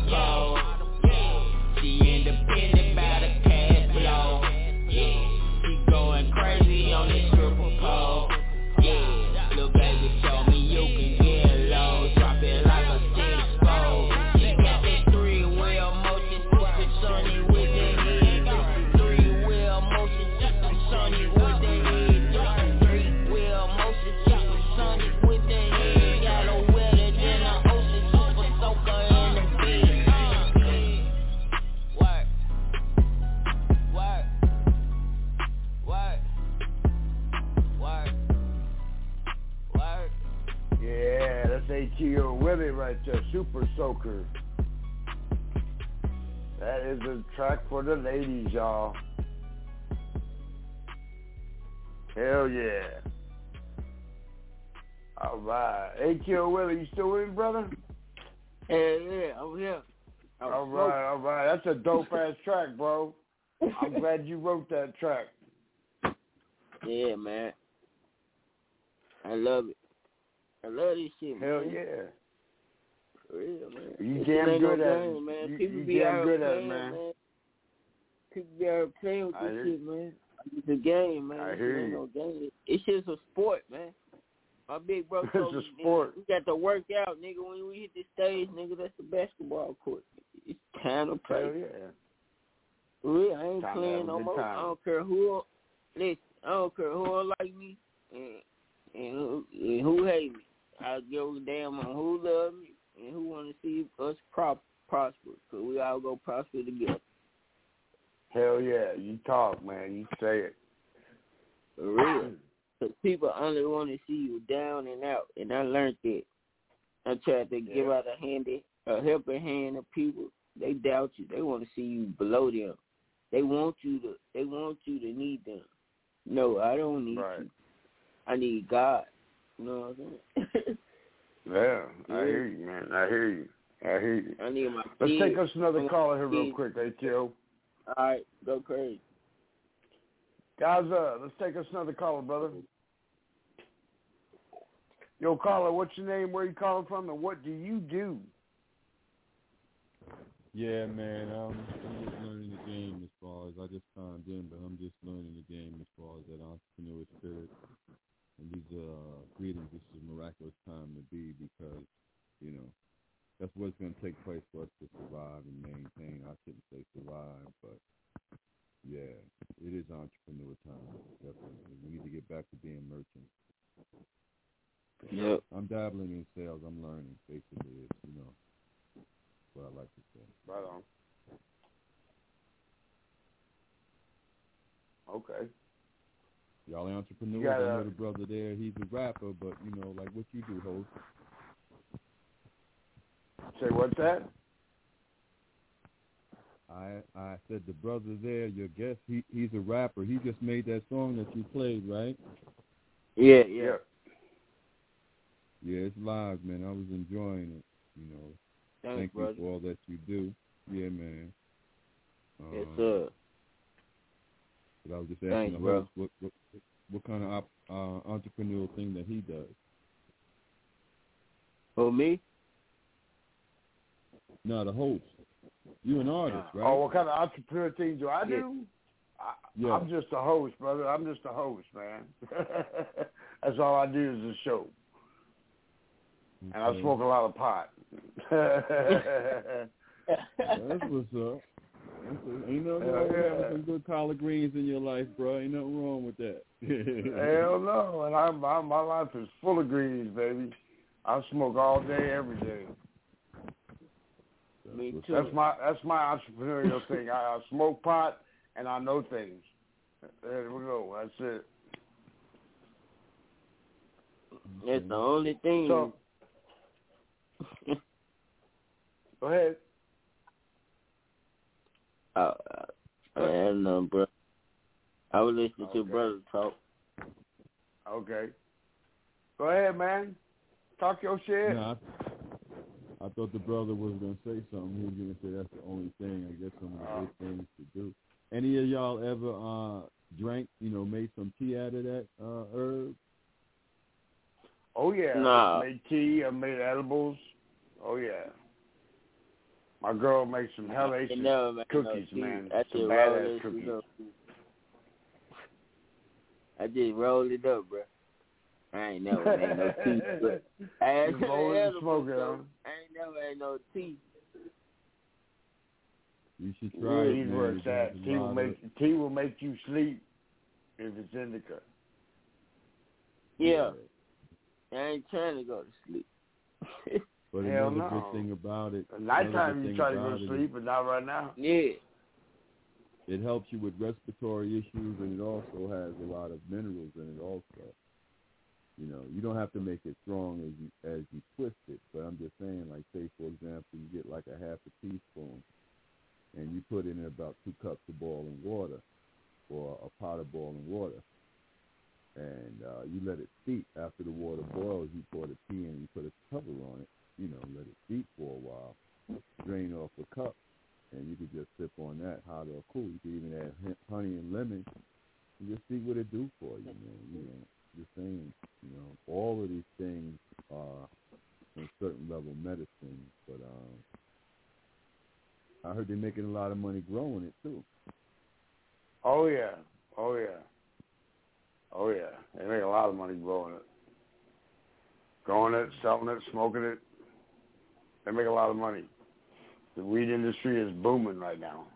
pose. She independent by the cash flow. Yeah, she going crazy on this stripper pole. Yeah, little baby, show me you can get low. Drop it like a 6-4. She got that 3-wheel motion, super sunny with the head. This is 3-wheel motion, super sunny with the head. 3-wheel motion, super sunny with the head. Got her wetter than an ocean, super soaker in the bed. Work, work, work, work, work. Yeah, that's ATO Willie right there, Super Soaker. That is a track for the ladies, y'all. Hell yeah. All right. ATO Willie, you still with me, brother? Yeah, I'm here. All right. That's a dope-ass track, bro. I'm glad you wrote that track. Yeah, man. I love it. I love this shit, man. Hell yeah. For real, man. You This damn shit ain't good no at game, it. man. You damn good at it, man. People be out playing with this shit, man. It's a game, man. I hear ain't you. No game. It's just a sport, man. My big bro told me, It's a sport. we got to work out, nigga. When we hit the stage, nigga, that's the basketball court. It's time to play. Hell yeah. For real, I ain't Time to playing have a no good more. time. I don't care who. Listen, I don't care who don't like me and who hate me. I give a damn on who love me and who want to see us prosper. Cause we all go prosper together. Hell yeah. You talk, man. You say it. For real. Because people only want to see you down and out. And I learned that. I tried to give out a helping hand to people. They doubt you. They want to see you below them. They want you to need them. No, I don't need you. I need God. You know what I'm saying? Yeah, I hear you, man. I hear you. I need my Let's kids. take us another caller here real quick, ATO. All right, go crazy. Guys, let's take us another caller, brother. Yo, caller, what's your name, where you calling from, and what do you do? Yeah, man, I'm just learning the game as far as I just signed in, but I'm just learning the game as far as that entrepreneur spirit. And these greetings, this is a miraculous time to be because, you know, that's what's going to take place for us to survive and maintain. I shouldn't say survive, but yeah, it is entrepreneur time, definitely. We need to get back to being merchants. Yep. I'm dabbling in sales. I'm learning, basically. It's, you know, what I like to say. Right on. Okay. Y'all entrepreneurs. I know the brother there, he's a rapper, but, like what you do, host. Say what's that? I said the brother there, your guest, he's a rapper. He just made that song that you played, right? Yeah. Yeah, it's live, man. I was enjoying it, Thank you for all that you do. Yeah, man. Yes, sir. But I was just asking the host what kind of entrepreneurial thing that he does. Oh, me? No, the host. You an artist, right? Oh, what kind of entrepreneur thing do I do? Yeah. I'm just a host, brother. I'm just a host, man. That's all I do is a show. Okay. And I smoke a lot of pot. That's what's up. Ain't nothing wrong with having some good collard greens in your life, bro. Ain't nothing wrong with that. Hell no. And my life is full of greens, baby. I smoke all day, every day. Me too. That's my entrepreneurial thing. I smoke pot and I know things. There we go. That's it. That's the only thing. So, go ahead. I don't know, bro. I was listening to brother talk. Okay. Go ahead, man. Talk your shit. No, I thought the brother was going to say something. He was going to say that's the only thing. I guess some of the big things to do. Any of y'all ever drank, made some tea out of that herb? Oh, yeah. Nah. I made tea. I made edibles. Oh, yeah. My girl makes some hellacious cookies, man. Some badass cookies. I just rolled it up, bro. I ain't never made no tea. But I ain't never had no tea. You should try it, man. That. Tea will make you sleep if it's indica. Yeah. I ain't trying to go to sleep. But another good thing about it. At nighttime you try to go to sleep, but not right now. Yeah. It helps you with respiratory issues, and it also has a lot of minerals in it also. You don't have to make it strong as you twist it, but I'm just saying, like, say, for example, you get like a half a teaspoon, and you put in about 2 cups of boiling water, or a pot of boiling water, and you let it steep. After the water boils, you pour the tea in, and you put a cover on it, let it steep for a while, drain off the cup, and you could just sip on that, hot or cool. You could even add honey and lemon, and just see what it do for you, man. Just saying, all of these things are on a certain level medicine, but I heard they're making a lot of money growing it too. Oh yeah. They make a lot of money growing it. Growing it, selling it, smoking it. They make a lot of money. The weed industry is booming right now.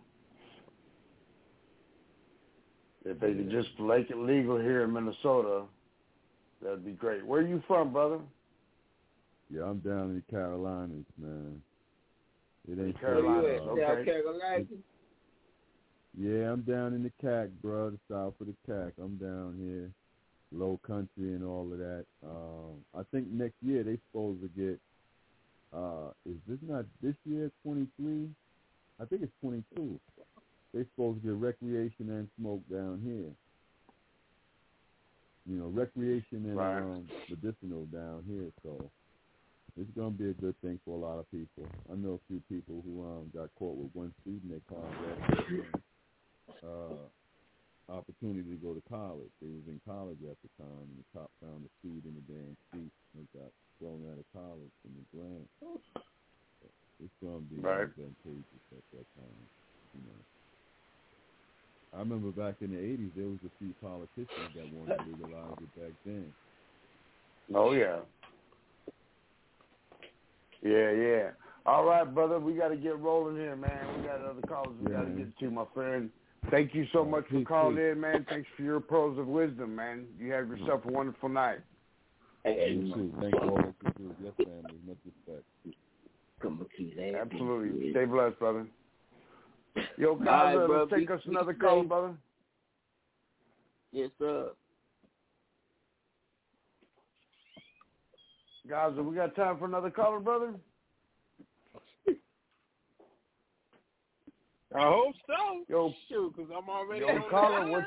If they could just make it legal here in Minnesota, that'd be great. Where are you from, brother? Yeah, I'm down in the Carolinas, man. It ain't Carolinas, okay. South Carolina? Yeah, I'm down in the CAC, bro, the south of the CAC. I'm down here, low country and all of that. I think next year they supposed to get, is this not this year, 23? I think it's 22. They supposed to get recreation and smoke down here. Recreation and medicinal down here, so it's going to be a good thing for a lot of people. I know a few people who got caught with one seed in their car opportunity to go to college. They was in college at the time, and the cop found the seed in the damn seat, and they got thrown out of college in the grant. It's going to be advantageous at that time, I remember back in the 80s, there was a few politicians that wanted to legalize it back then. Oh, yeah. Yeah. All right, brother, we got to get rolling here, man. We got other callers we got to get to, my friend. Thank you so much for calling in, man. Thanks for your pearls of wisdom, man. You have yourself a wonderful night. You too. Thank you all for your family. Much respect. Absolutely. Stay blessed, brother. Yo, guys, right, let's take us another call, brother. Yes, sir. Guys, we got time for another caller, brother? I hope so. Yo, shoot, because I'm already. Yo, caller, what's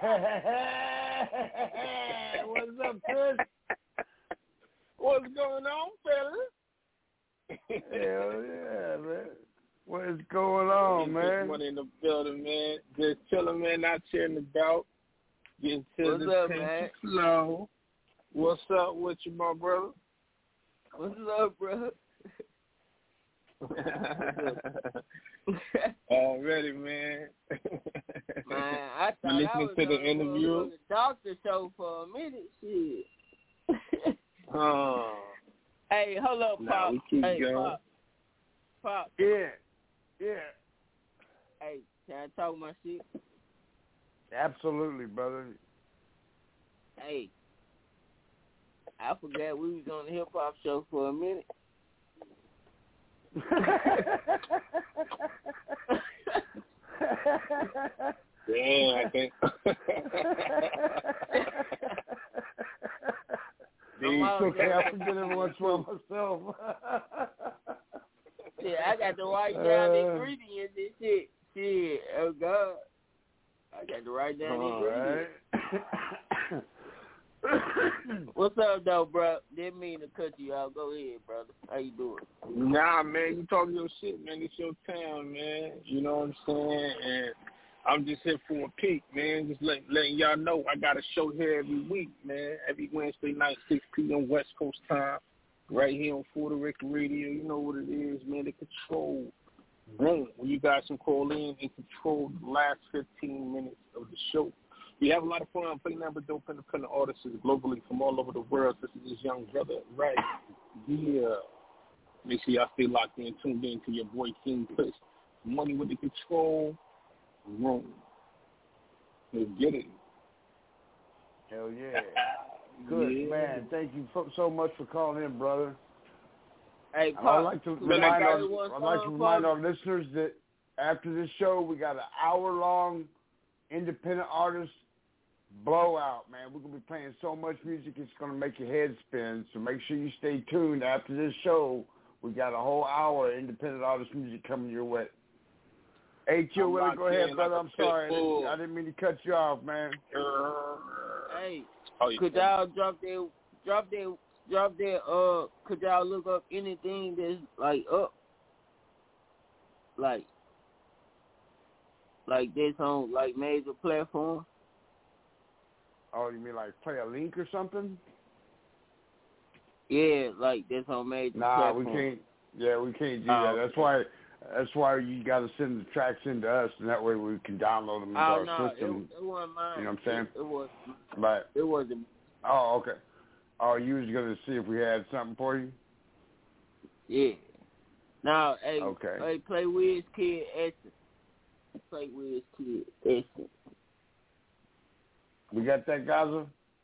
up, Chris? What's going on, fellas? Hell yeah, man. What is going on, man? Money in the building, man. Just chilling, man. Not chilling about. Getting to the attention flow. What's up with you, my brother? What's up, bro? Already, man. Man, I thought listening I was to the interview. The doctor show for a minute, shit. Hey, hold up, Pop. We keep hey, going. Pop. Yeah. Hey, can I talk my shit? Absolutely, brother. Hey, I forgot we was on the hip hop show for a minute. Yeah, I think. It's okay, I forget every once in a while myself. Yeah, I got to write down the ingredients and shit. Shit, oh God. I got to write down the ingredients. What's up, though, bro? Didn't mean to cut you out. Go ahead, brother. How you doing? Nah, man, you talking your shit, man. It's your town, man. You know what I'm saying? And I'm just here for a peek, man. Just letting y'all know I got a show here every week, man. Every Wednesday night, 6 p.m. West Coast time, right here on Puerto Rico Radio. You know what it is, man. The control room. When you guys can call in and control the last 15 minutes of the show. We have a lot of fun playing number dope independent artists globally from all over the world. This is this young brother, right? Yeah. Make sure y'all stay locked in, tuned in to your boy King Chris. Money with the control room. Let's get it. Hell yeah. Good, yeah. Man. Thank you so much for calling in, brother. Hey, Pop, I'd like to remind our listeners that after this show, we got an hour-long independent artist blowout, man. We're going to be playing so much music, it's going to make your head spin. So make sure you stay tuned. After this show, we got a whole hour of independent artist music coming your way. Hey, Q, Willie, go ahead, brother. I'm sorry. I didn't mean to cut you off, man. Hey, could y'all drop that, could y'all look up anything that's, like, up? Like this on, like, major platform? Oh, you mean like play a link or something? Yeah, like this on major platform. We can't. Yeah, we can't do that. That's why you got to send the tracks into us, and that way we can download them into our system. It wasn't mine. You know what I'm saying? It wasn't. But it wasn't. Oh, okay. Oh, you was gonna see if we had something for you? Yeah. Now, hey, okay. Hey, play WizKid Essence. Play WizKid Essence. We got that, Gaza?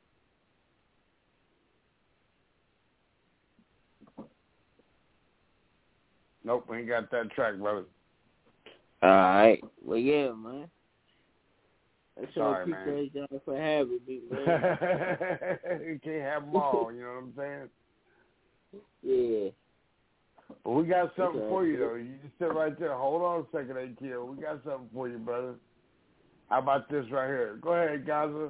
Nope, we ain't got that track, brother. All right. Well, yeah, man. Sorry, man. Appreciate y'all for having me, man. You can't have them all, you know what I'm saying? Yeah. But we got something for you, though. You just sit right there. Hold on a second, ATL. We got something for you, brother. How about this right here? Go ahead, Gaza.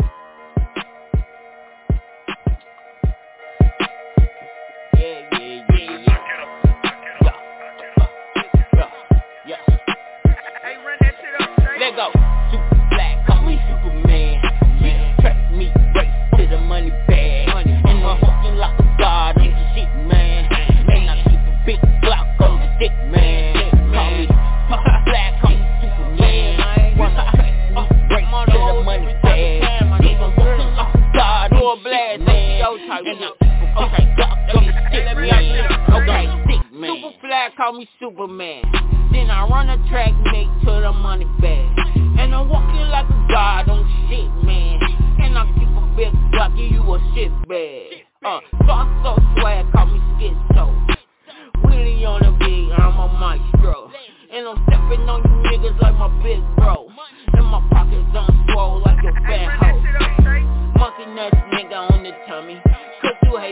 Let go. Super black, call me Superman. Yeah. Track me, race to the money bag. And I'm walking like a god on the shit, man. And I keep a big Glock on the stick, man. Call me super black, call me Superman. Wanna track me, race to the money bag. And I'm walking like a god on the shit, man. And I keep a big Glock on the stick, man. Okay, stick, man. Super black, call me Superman. Then I run a track, make to the money bag. And I'm walking like a god on shit, man. And I keep a big Glock, give you a shit bag. So swag, call me schizo. Willie on the beat,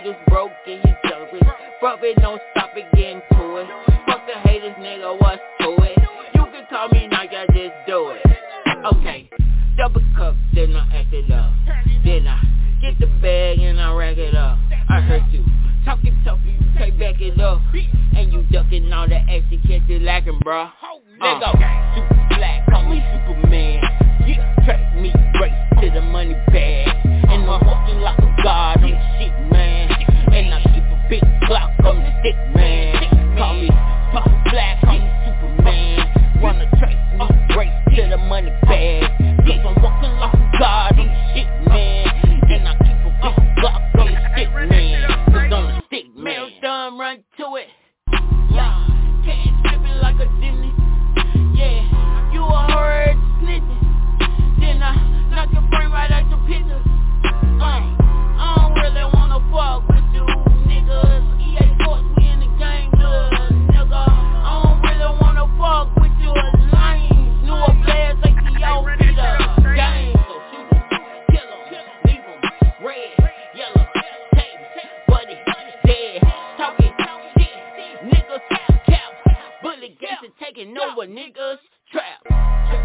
haters broke in his service. Fuck it, don't stop it, getting to it. Fuck the haters, nigga, what's to it? You can call me Nike, I just do it. Okay, double cup, then I act it up. Then I get the bag and I rack it up. I heard you talking tough, you can't back it up. And you ducking all the action, catch you lacking, bruh. Let go, super black, call me Superman. Yeah, track me, race to the money bag. And I'm walking like a god on the shit, man. And I keep a big clock on the stick, man. Call me Pop Black, call me Superman. Wanna track me, race to the money bag. Cause I'm walking like a god on the shit, man. And I keep a big clock on the stick, man. Cause on the stick, man. Mill done, run to it. Yeah, can't trippin' like a Disney. Yeah, you a hard snitching. Then I knock your brain right out your pictures. I don't really wanna fuck with you, niggas. EA Sports, we in the game, nigga. I don't really wanna fuck with you, lame. Newer players like the old the game. So shoot them, kill them, leave them red, yellow, tape, buddy, dead. Talking shit, niggas cap, bullet gas and taking over niggas trap.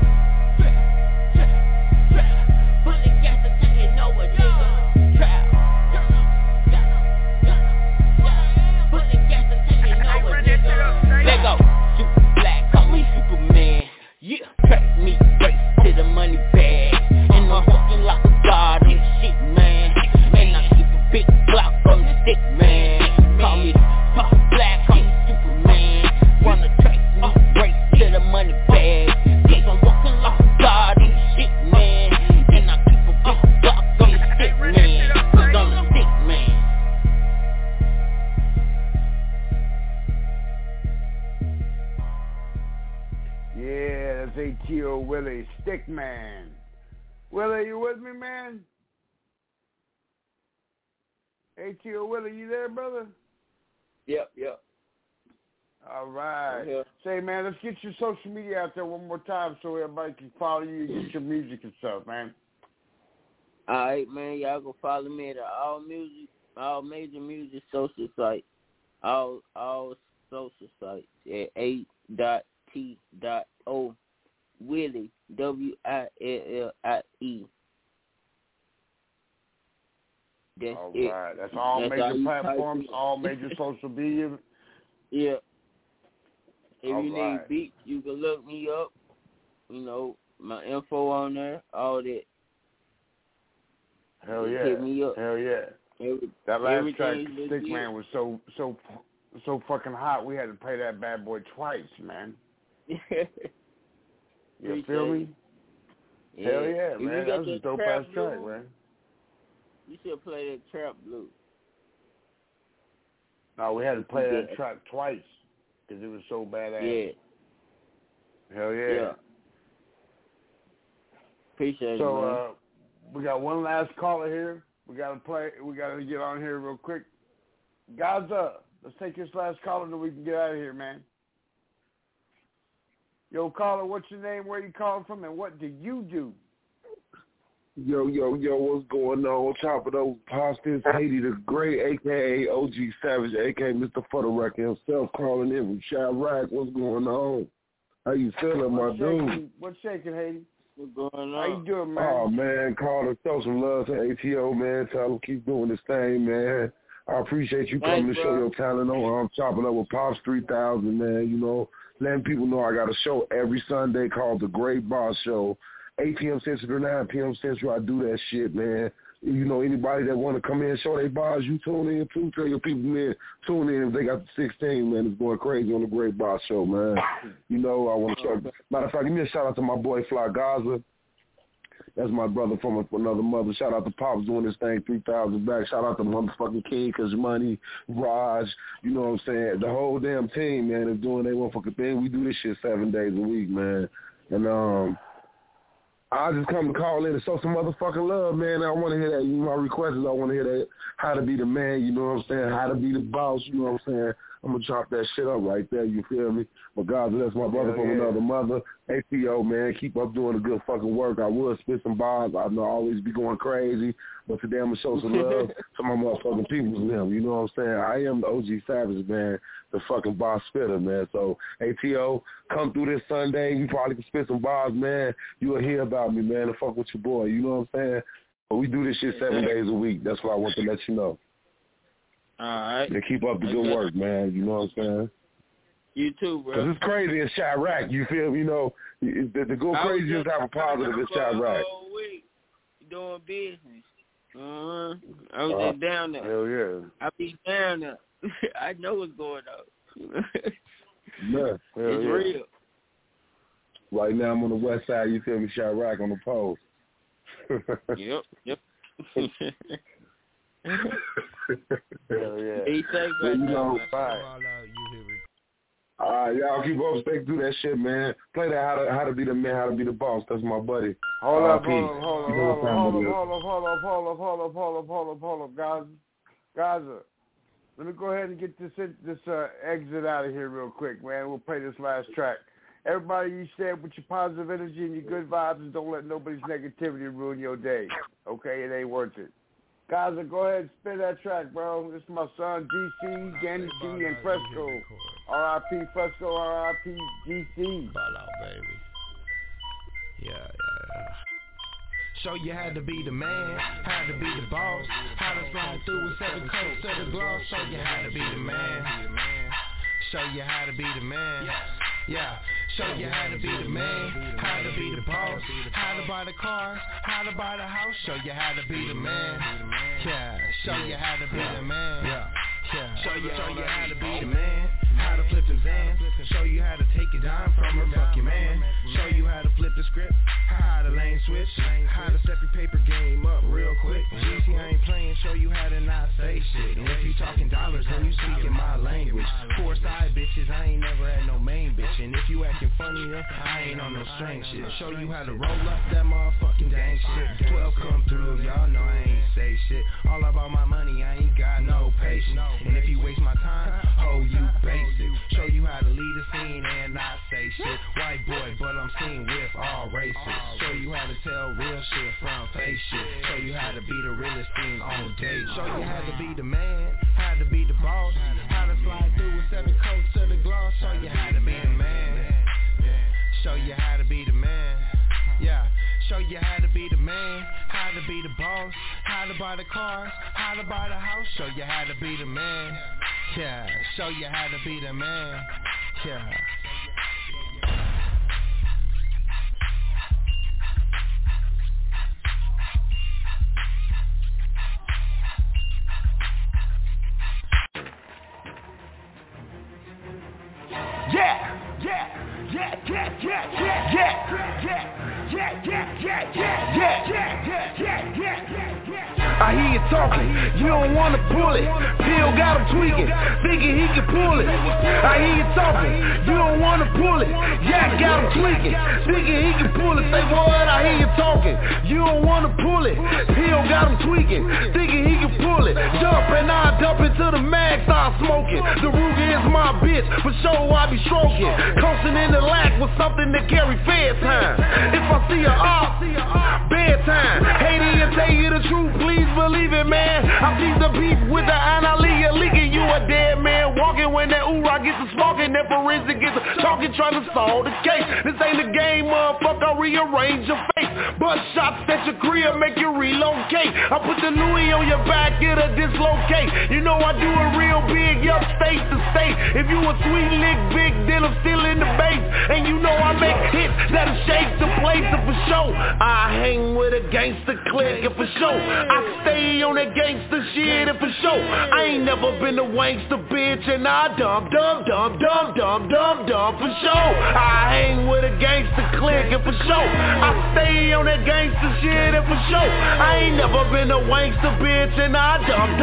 Let go, super black, call me Superman. Yeah, track me, race to the money bag. And I'm walking like a god on the shit, man. And I keep a big block on the stick, man. Call me Pop Black, call me Superman. Wanna track me, race to the money bag. Cause I'm walking like a god on the shit, man. And I keep a big block on the stick, man. Cause I'm the stick, man. Yeah, that's ATO Willie, Stickman. Willie, you with me, man? ATO Willie, you there, brother? Yep. All right. Yeah. Say, man, let's get your social media out there one more time so everybody can follow you and get your music and stuff, man. All right, man. Y'all go follow me at all major music social sites, all social sites at a.t.o Willie WILLIE. That's all it. right. That's all major platforms, all major social media. Yeah. If all you right. need beats, you can look me up. You know, my info on there, all that. Hell yeah. Hit me up. Hell yeah. That last track, Stickman, was so fucking hot. We had to play that bad boy twice, man. You feel me? Yeah. Hell yeah, man. That was a dope ass track, man. You should play that trap blue. No, we had to play that track twice because it was so badass. Yeah. Hell yeah. Appreciate it, so, man. We got one last caller here. We got to get on here real quick. Gaza, let's take this last caller so we can get out of here, man. Yo, caller, what's your name, where you calling from, and what do you do? Yo, what's going on? Top of those Posters, Haiti the Great, a.k.a. OG Savage, a.k.a. Mr. For the Record himself, calling in from Chirac. What's going on? How you feeling, my dude? What's shaking, Haiti? What's going on? How you doing, man? Oh, man, call and show some love to ATO, man. Tell him keep doing this thing, man. I appreciate you coming to show your talent on. I'm chopping up with Pops 3000, man. You know, letting people know I got a show every Sunday called The Great Boss Show. 8 p.m. Central to 9 p.m. Central, I do that shit, man. You know, anybody that want to come in and show their bars, you tune in too. Tell your people, man, tune in if they got the 16, man. It's going crazy on The Great Boss Show, man. You know, I want to show. Matter of fact, give me a shout out to my boy Fly Gaza. That's my brother from another mother. Shout out to Pops doing this thing 3,000 back. Shout out to motherfucking King, Cause Money, Raj. You know what I'm saying? The whole damn team, man, is doing their motherfucking thing. We do this shit 7 days a week, man. And I just come to call in and show some motherfucking love, man. I want to hear that. You know, my request is I want to hear that. How to be the man, you know what I'm saying? How to be the boss, you know what I'm saying? I'm going to chop that shit up right there, you feel me? But God, that's my brother from another mother. ATO, man, keep up doing the good fucking work. I will spit some bars. I know I always be going crazy. But today I'm going to show some love to my motherfucking people, man. You know what I'm saying? I am the OG Savage, man, the fucking boss spitter, man. So, ATO, come through this Sunday. You probably can spit some bars, man. You'll hear about me, man, and fuck with your boy. You know what I'm saying? But we do this shit 7 days a week. That's what I want to let you know. All right. And keep up the good work, man. You know what I'm saying? You too, bro. Because it's crazy in Chirac. You feel me? You know, to go crazy is have a positive in Chirac. Doing business. I was just down there. Hell yeah. I be down there. I know what's going on. Yeah, it's real. Right now I'm on the west side, you feel me, Chirac on the post. Yep. Hell yeah. Be safe, well, you know, bye. All right, y'all keep on sticking through that shit, man. Play that how to be the man, how to be the boss. That's my buddy. Hold up, Gaza. Let me go ahead and get this exit out of here real quick, man. We'll play this last track. Everybody, you stay up with your positive energy and your good vibes, and don't let nobody's negativity ruin your day. Okay, it ain't worth it. Gaza, go ahead and spin that track, bro. This is my son, DC, Danny T, and Fresco. R.I.P. Fresco, R.I.P. DC. Ball out, baby. Yeah. Show you how to be the man, how to be the boss, how to slide through with 7 coats to the gloss. Show you how to be the man. Show you how to be the man. Yeah. Show you how to be the man, how to be the boss, how to buy the cars, how to buy the house. Show you how to be the man. Yeah. Show you how to be the man. Yeah. Show you how to be the man, how to flip them Zans. Show you how to take it down from her, fuck your man. Show you how to flip the script, how to lane switch, how to step your paper game up real quick. GC, I ain't playing, show you how to not say shit. And if you talking dollars, then you speaking my language. 4 side bitches, I ain't never had no main bitch. And if you acting funny, then I ain't on no strange shit. Show you how to roll up that motherfucking dang shit. 12 come through, y'all know I ain't say shit. All about my money, I ain't got no patience. And if you waste my time, oh, you basic. Show you how to lead a scene and not say shit. White boy, but I'm seen with all races. Show you how to tell real shit from fake shit. Show you how to be the realest thing on date. Show you how to be the man, how to be the boss, how to slide through with 7 coats to the gloss. Show you how to be the man. Show you how to be the man. Yeah. Show you how to be the man, how to be the boss, how to buy the cars, how to buy the house. Show you how to be the man. Yeah. Show you how to be the man. Yeah. I hear you talking, you don't wanna pull it. Pill got him tweaking, thinking he can pull it. I hear you talking, you don't wanna pull it. Yak got him tweaking, thinking he can pull it. Say what? I hear you talking, you don't wanna pull it. Pill got him tweaking, thinking he can pull it. Jump and I dump into the mag, start smoking. The Ruger is my bitch, for sure I be stroking. Coasting in the lack with something to carry fair time. If I see a off, bedtime. Hate it and tell you the truth, please believe it, man. I see the beef with the Analia leaking. You a dead man walking when that oorah gets to smoking. That forensic gets to talking, trying to solve the case. This ain't a game, motherfucker, rearrange your face. Bust shots at your crib, make you relocate. I put the Louis on your back, it'll dislocate. You know I do it real big, up state to state. If you a sweet lick big, then I'm still in the base. And you know I make hits that'll shake the place for sure. I hang with a gangster clique and for sure. I stay on that gangster shit and for sure. I ain't never been a wankster bitch and I dump for sure. I hang with a gangster clique and for sure. I stay on that gangster shit and for sure. I ain't never been a wankster bitch and I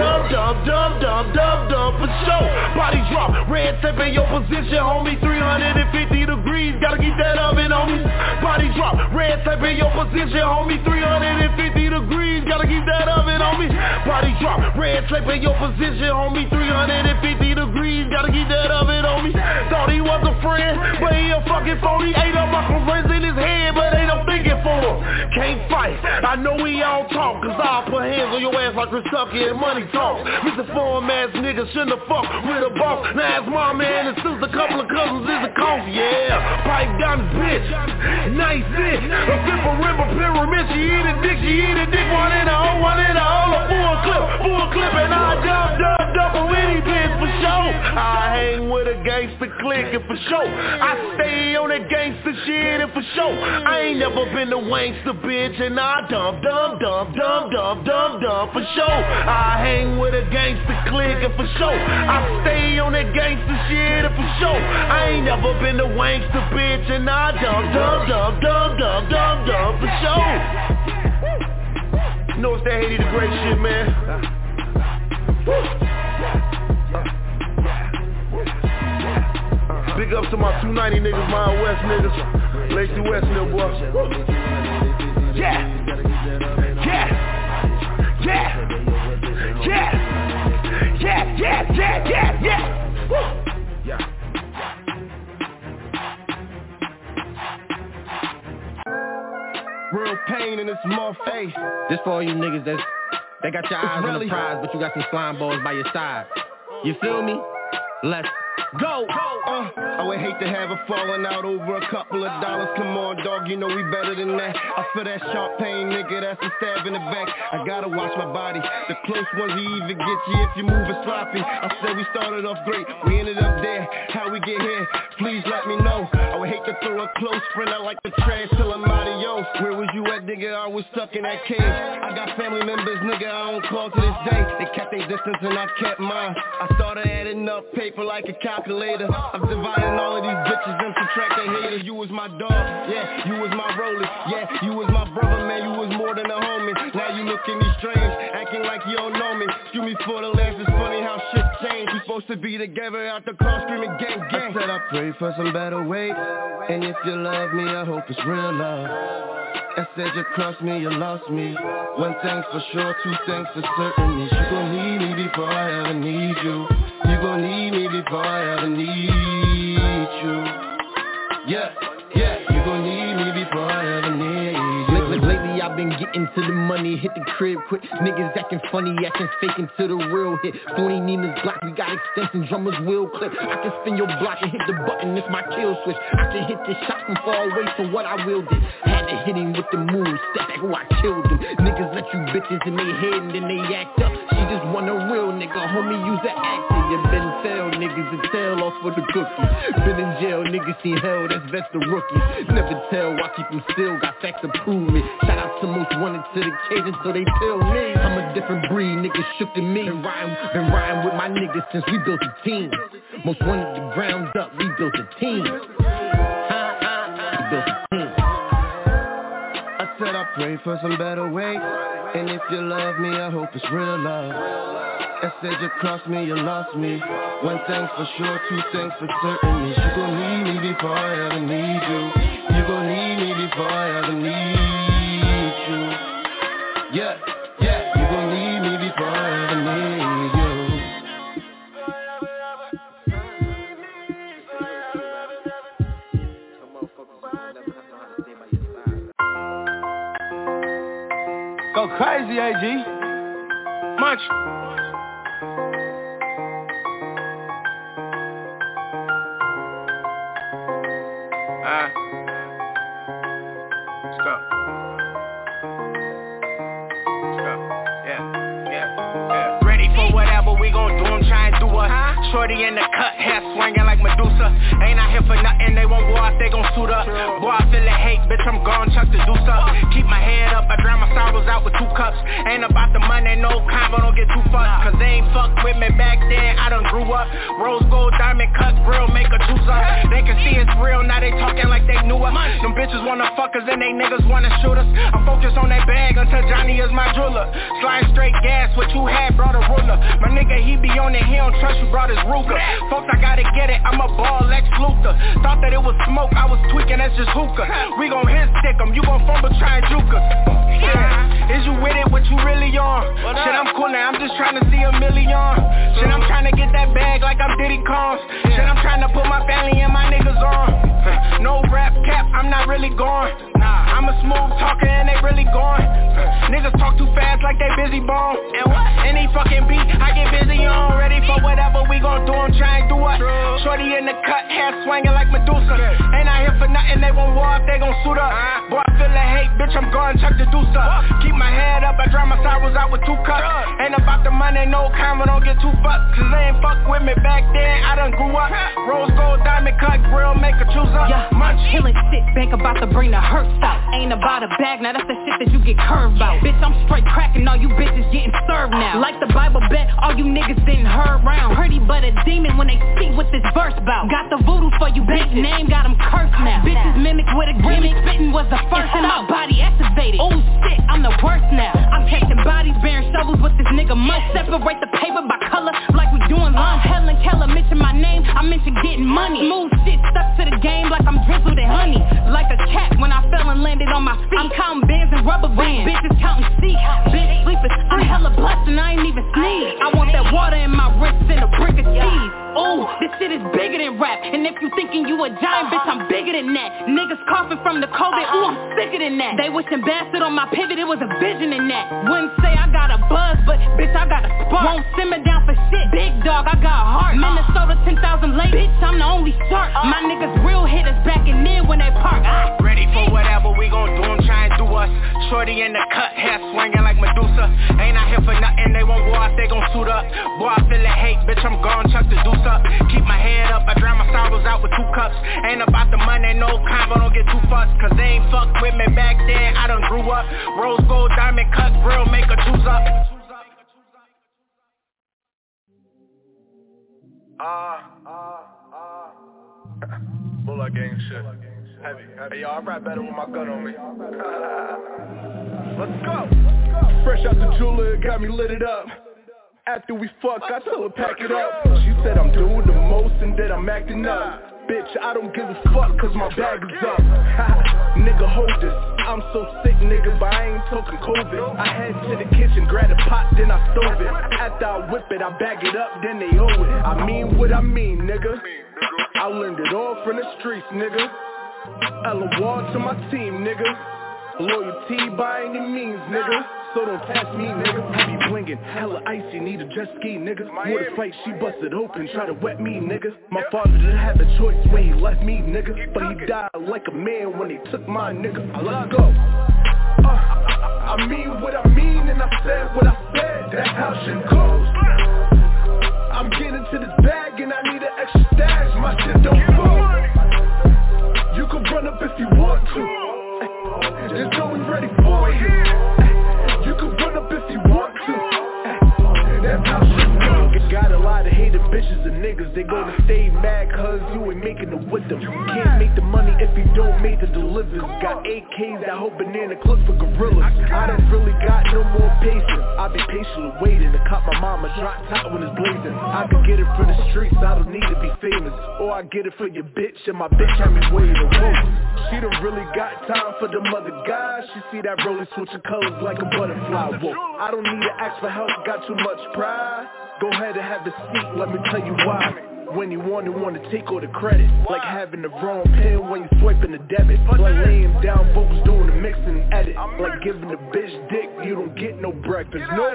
dump for sure. Body drop, red tape in your position, homie. 350 degrees, gotta keep that oven on me. Body drop, red tape in your position, homie. 350 degrees, gotta keep that oven on me. Body drop, red tape in your position, homie. 350 degrees, gotta keep that oven on me. Thought he was a friend, but he a fucking phony. Ate up my friends in his head, but ain't no thinking for him. Can't fight, I know we all talk. walk, cause I'll put hands on your ass like Kentucky and money talk. Mr. Form ass nigga shouldn't have fucked with a boss. Now it's my man and sister, a couple of cousins is a coast, yeah. Pipe got his bitch, nice bitch. A flipper, ripper, pyramid, she eat a dick, one in a hole, a full clip, and I double any bitch for show. I hang with a gangster clique and for show. I stay on that gangster shit and for show. I ain't never been a wankster bitch and I dump for show. I hang with a gangster clique and for show. I stay on that gangster shit and for show. I ain't never been a wankster bitch and I dump for show. You know it's that Haiti the Great shit, man. Big up to my 290 niggas, my West niggas, Lacey West, little boy. Yeah. Real pain in this motherfucker. This for all you niggas that got your eyes on the prize, but you got some slime balls by your side. You feel me? Let's go. I would hate to have a falling out over a couple of dollars. Come on, dog, you know we better than that. I feel that sharp pain, nigga, that's a stab in the back. I gotta watch my body. The close ones even get you if you moving sloppy. I said we started off great, we ended up there. How we get here? Please let me know. I would hate to throw a close friend out like the trash till I'm adios. Where was you at, nigga? I was stuck in that cage. I got family members, nigga, I don't call to this day. They kept their distance and I kept mine. I started adding up paper like a calculator. I'm dividing all of these bitches and subtracting haters. You was my dog, yeah, you was my roller. Yeah, you was my brother, man, you was more than a homie. Now you looking me strange, acting like you don't know me. Excuse me for the last, it's funny how shit changed. We supposed to be together out the car screaming gang, gang. I said I pray for some better ways, and if you love me, I hope it's real love. I said you crossed me, you lost me. One thing's for sure, two things for certain. You gon' need me before I ever need you. You gon' need me before I ever need you. Yeah, you gon' need me before I ever need you. Lately I've been getting to the money, hit the crib quick. Niggas acting funny, acting fake until the real hit. 40 Nina's block, we got extensions, drummers will clip. I can spin your block and hit the button, it's my kill switch. I can hit this shot from far away, so what I will do. Had to hit him with the move, step back, I killed him. Niggas let you bitches in their head and then they act up. She just want a real nigga, homie, use an actor. You been fail, niggas, and tail off for the cookie. Been in jail, niggas seen hell, that's best the rookies. Never tell, I keep them still, got facts to prove me. Shout out to most wanted to the cage until they tell me. I'm a different breed, niggas shook to me. Been riding with my niggas since we built a team. Most wanted the ground up, we built a team. We built a team. I said I pray for some better ways, and if you love me, I hope it's real love. I said you crossed me, you lost me. One thing's for sure, two things for certain. You gon' need me before I ever need you. You gon' need me before I ever need you. Yeah, you gon' need me before I ever need you. Go crazy, AG. Munch. Shorty in the cut, hair swinging like Medusa. Ain't out here for nothing, they won't go out, they gon' suit up. Boy, I feel the hate, bitch, I'm gone, chuck the deuce up. Keep my head up, I drown my sorrows out with 2 cups. Ain't about the money, no combo, don't get too fucked. Cause they ain't fucked with me back then, I done grew up. Rose gold, diamond cut, grill, make a juice up. They can see it's real, now they talking like they knew us. Them bitches wanna fuck us and they niggas wanna shoot us. I'm focused on that bag until Johnny is my jeweler. Slide straight gas, what you had, brought a ruler. My nigga, he be on it, he don't trust you, brought his Ruger. Folks, I gotta get it, I'm a ball Lex Luthor. Thought that it was smoke, I was tweaking, that's just hookah. We gon' hit stick 'em, you gon' fumble, try and juke us. Is you with it, what you really on? Shit, I'm coolin', I'm just tryna see a million. Shit, I'm tryna get that bag like I'm Diddy Combs. Shit, I'm tryna put my family and my niggas on. No rap cap, I'm not really going. I'm a smooth talker and they really going. Niggas talk too fast like they busy bone. And what? Any fucking beat, I get busy on. Ready for whatever we gon' do, I'm trying to do what? Shorty in the cut, hair swinging like Medusa. Ain't out here for nothing, they won't war if they gon' suit up. Boy, I feel the hate, bitch, I'm going Chuck the Deuce up. Keep my head up, I dry my sorrows out with 2 cups. Ain't about the money, no comment, don't get too fucked. Cause they ain't fuck with me back then, I done grew up. Rose gold, diamond cut, grill, make a choose up. Yeah, munch, killing shit, bank about to bring the hurt out. Ain't about a bag, now that's the shit that you get curved out. Bitch, I'm straight cracking, all you bitches getting served now. Like the Bible bet, all you niggas didn't heard round. Pretty but a demon when they see what this verse bout. Got the voodoo for you, bitch, name got them cursed now. Bitches mimic with a gimmick, spitting was the first time my body activated. Oh shit, I'm the worst now. I'm catching bodies, bearing shovels with this nigga. Must separate the paper by color like we doing lines. Helen Keller mention my name, I mention getting money. Smooth shit stuck to the game like I'm drizzled in honey. Like a cat when I fell and landed on my feet. I'm counting bands and rubber bands, bitches counting seats. Bitch sleeping, I'm hella blessed and I ain't even sneeze. I want that water in my wrist and a brick of cheese. Ooh, this shit is bigger than rap. And if you thinking you a giant, bitch, I'm bigger than that. Niggas coughing from the COVID, ooh, I'm sicker than that. They wishing bastard on my pivot, it was a vision in that. Wouldn't say I got a buzz, but bitch, I got a spark. Won't simmer down for shit, big dog, I got a heart. Minnesota 10,000 late, bitch, I'm the only shark. My niggas real hitters backing in when they park. Ready for whatever we gon' do, I'm trying to do us. Shorty in the cut, hair swinging like Medusa. Ain't out here for nothing, they won't war if they gon' suit up. Boy, I feel the hate, bitch, I'm gone, Chuck the Deuce up. Keep my head up, I dry my sorrows out with 2 cups. Ain't about the money, no combo, don't get too fussed. Cause they ain't fuck with me back then, I done grew up. Rose gold, diamond cut, grill, make a choose up. Bullet gang shit. Heavy. Hey, yo, I rap better with my gun on me. Let's go. Fresh out the jeweler, got me lit it up. After we fuck, I tell her pack it up. She said I'm doing the most and that I'm acting up. Bitch, I don't give a fuck cause my bag is up. Nigga, hold this. I'm so sick, nigga, but I ain't talking COVID. I head to the kitchen, grab a pot, then I stove it. After I whip it, I bag it up, then they owe it. I mean what I mean, nigga. I learned it all from the streets, nigga. LOR to my team, nigga. Loyalty by any means, nigga. So don't pass me, nigga. I be blingin', hella icy, need a jet ski, nigga. Wanna fight, she busted open, try to wet me, nigga. My father didn't have a choice when he left me, nigga. But he died like a man when they took my nigga. Let's go. I mean what I mean and I said what I said. That's how shit goes. I'm getting to this bag and I need an extra stash. My shit don't fall. You can run up if you want to. Just know we ready for you. You can run up if you want to. That's how shit goes. Got a lot of hated bitches and niggas. They gonna stay mad cause you ain't making it with them. You can't make the money if you don't make the delivers. Got AKs that hold banana clips for gorillas. I don't really got no more patience. I be patiently waiting to cop my mama drop top when it's blazing. I could get it for the streets, I don't need to be famous. Or I get it for your bitch and my bitch had me waiting. Whoa. She don't really got time for them other guys. She see that rolling switching colors like a butterfly. Whoa. I don't need to ask for help, got too much pride. Go ahead and have a seat, let me tell you why. When you want to take all the credit. Like having the wrong pen when you swiping the debit. Like laying down vocals doing the mix and edit. Like giving the bitch dick, you don't get no breakfast. No.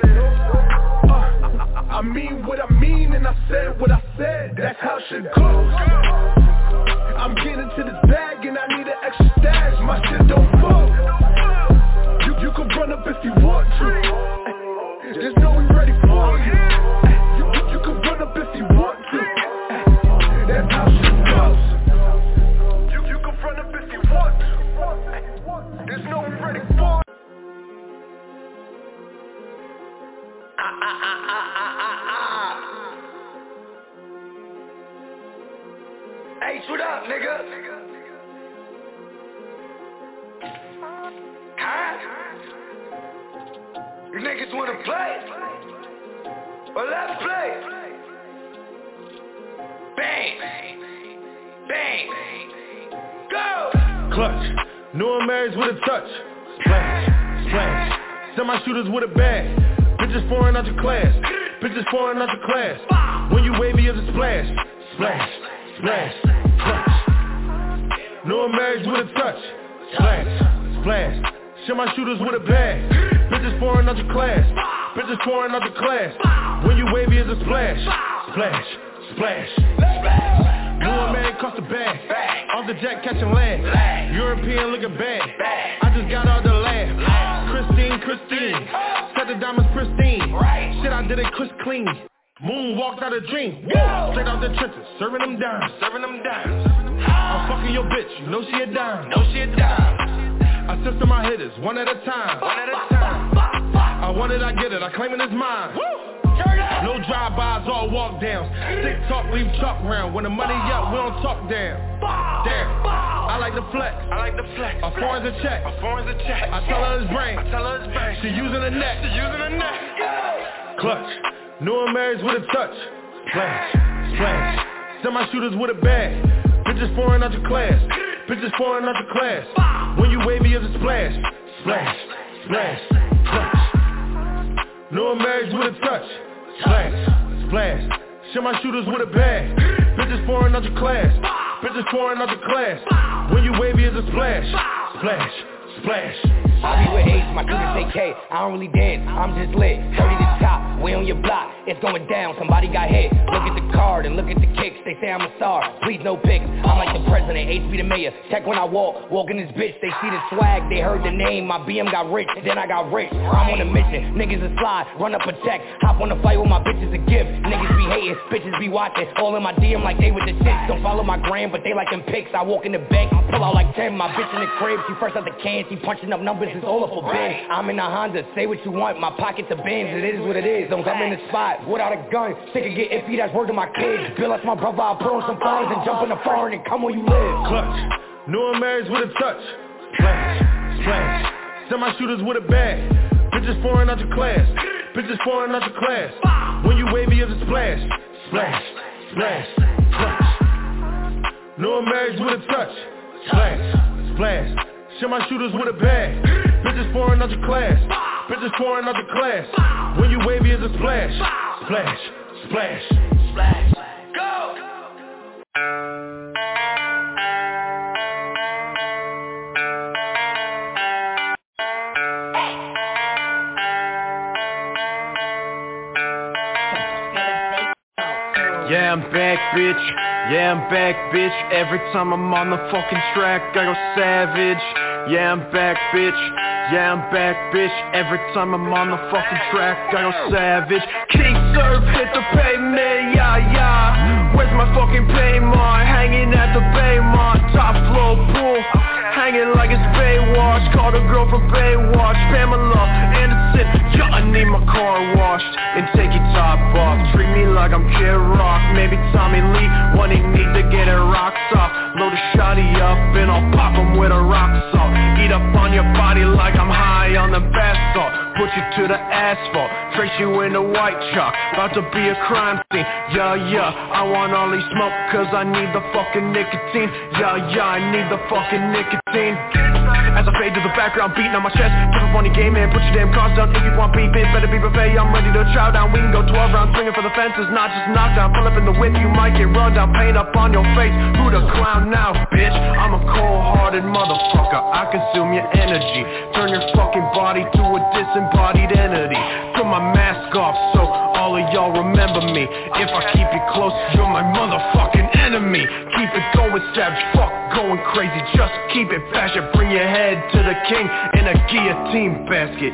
I mean what I mean and I said what I said. That's how shit goes. I'm getting to this bag and I need an extra stash. My shit don't fall. You can run up if you want to. Just know we ready for you. You can run up if you want to. That's how shit goes. You can run up if you want to. There's no we ready for you. Hey, what up, nigga? Huh? You niggas wanna play? Well, let's play. Bang, bang, go. Clutch, new marriage with a touch. Splash, splash. Semi-shooters with a bag. Bitches foreign out your class. Bitches foreign out your class. When you wavy as a splash. Splash, splash, clutch. No New marriage with a touch. Splash, splash. Share my shooters with a bag. Bitches pouring out your class. Bitches pouring out your class. When you wavy is a splash. Splash, splash, splash. New man cost a bag. Off the jet catching land. European looking bad. I just got out the lab. Christine. Set the diamonds pristine. Shit, I did it Chris clean. Moon walked out a dream. Straight out the trenches, serving them dimes. I'm fucking your bitch, you know she a dime. I system my hitters, one at a time. I want it, I get it, I claim it as mine. No drive-bys, all walk downs. Sick talk, leave chalk round. When the money up, we don't talk down. Damn, I like the flex. A foreign's a check. I tell her it's brain. She using the neck. Clutch. New marriage with a touch. Splash, splash. Send my shooters with a bag. Bitches pouring out your class. When you wavy as a splash. Splash, splash, clutch. New marriage with a touch. Splash, splash. Share my shooters with a bag. Bitches pouring out your class. When you wavy as a splash. Splash, splash. I be with H, my shooters take K. I don't really dance, I'm just lit. 30 to top, we on your block. It's going down, somebody got hit. Look at the card and look at the kicks. They say I'm a star, please no pics. I'm like the president, HB the mayor. Check when I walk in this bitch. They see the swag, they heard the name. My BM got rich, then I got rich. I'm on a mission, niggas a slide. Run up a check, hop on the fight with my bitches a gift. Niggas be hating, bitches be watching. All in my DM like they with the shit. Don't follow my gram, but they like them pics. I walk in the bank, pull out like 10. My bitch in the crib, she fresh out the can. She punching up numbers, it's all up for Ben. I'm in a Honda, say what you want. My pocket's a Benz, it is what it is. Don't come in the spot without a gun. Sick of get iffy, that's word to my kids. Bill, that's my brother, I'll put on some fines and jump in the foreign and come where you live. Clutch, new marriage with a touch. Splash, splash. Send my shooters with a bag. Bitches pouring out your class. When you wavy as a splash. Splash, splash, clutch. New marriage with a touch. Splash, splash. Share my shooters with a bag. Bitches pouring out your class. When you wavy as a splash. Splash, splash, splash. Go! Yeah, I'm back, bitch. Every time I'm on the fucking track, I go savage. Yeah, I'm back, bitch. Every time I'm on the fucking track, I go savage. King Surf, hit the pavement, yeah. Where's my fucking Paymont? Hanging at the Baymont. Top floor pool, hanging like it's Baywatch. Called a girl from Baywatch, Pamela Anderson. Yeah, I need my car washed and take your top off. Treat me like I'm Kid Rock, maybe Tommy Lee when he need to get it rocked off. Load a shotty up and I'll pop him with a rock salt. Eat up on your body like I'm high on the bath salt. Put you to the asphalt, trace you into white chalk. About to be a crime scene, yeah. I want all these smoke cause I need the fucking nicotine. Yeah, I need the fucking nicotine. As I fade to the background, beating on my chest. Give up on your game, man, put your damn cards down. If you want beef, better be prepared. I'm ready to chow down. We can go 12 rounds, swinging for the fences, not just knockdown. Pull up in the whip, you might get run down. Paint up on your face, who the clown now, bitch? I'm a cold-hearted motherfucker, I consume your energy. Turn your fucking body to a disembodied entity. Put my mask off so all of y'all remember me. If I keep you close, you're my motherfucking enemy. Keep it going savage, fuck going crazy. Just keep it fashion, bring your head to the king in a guillotine basket.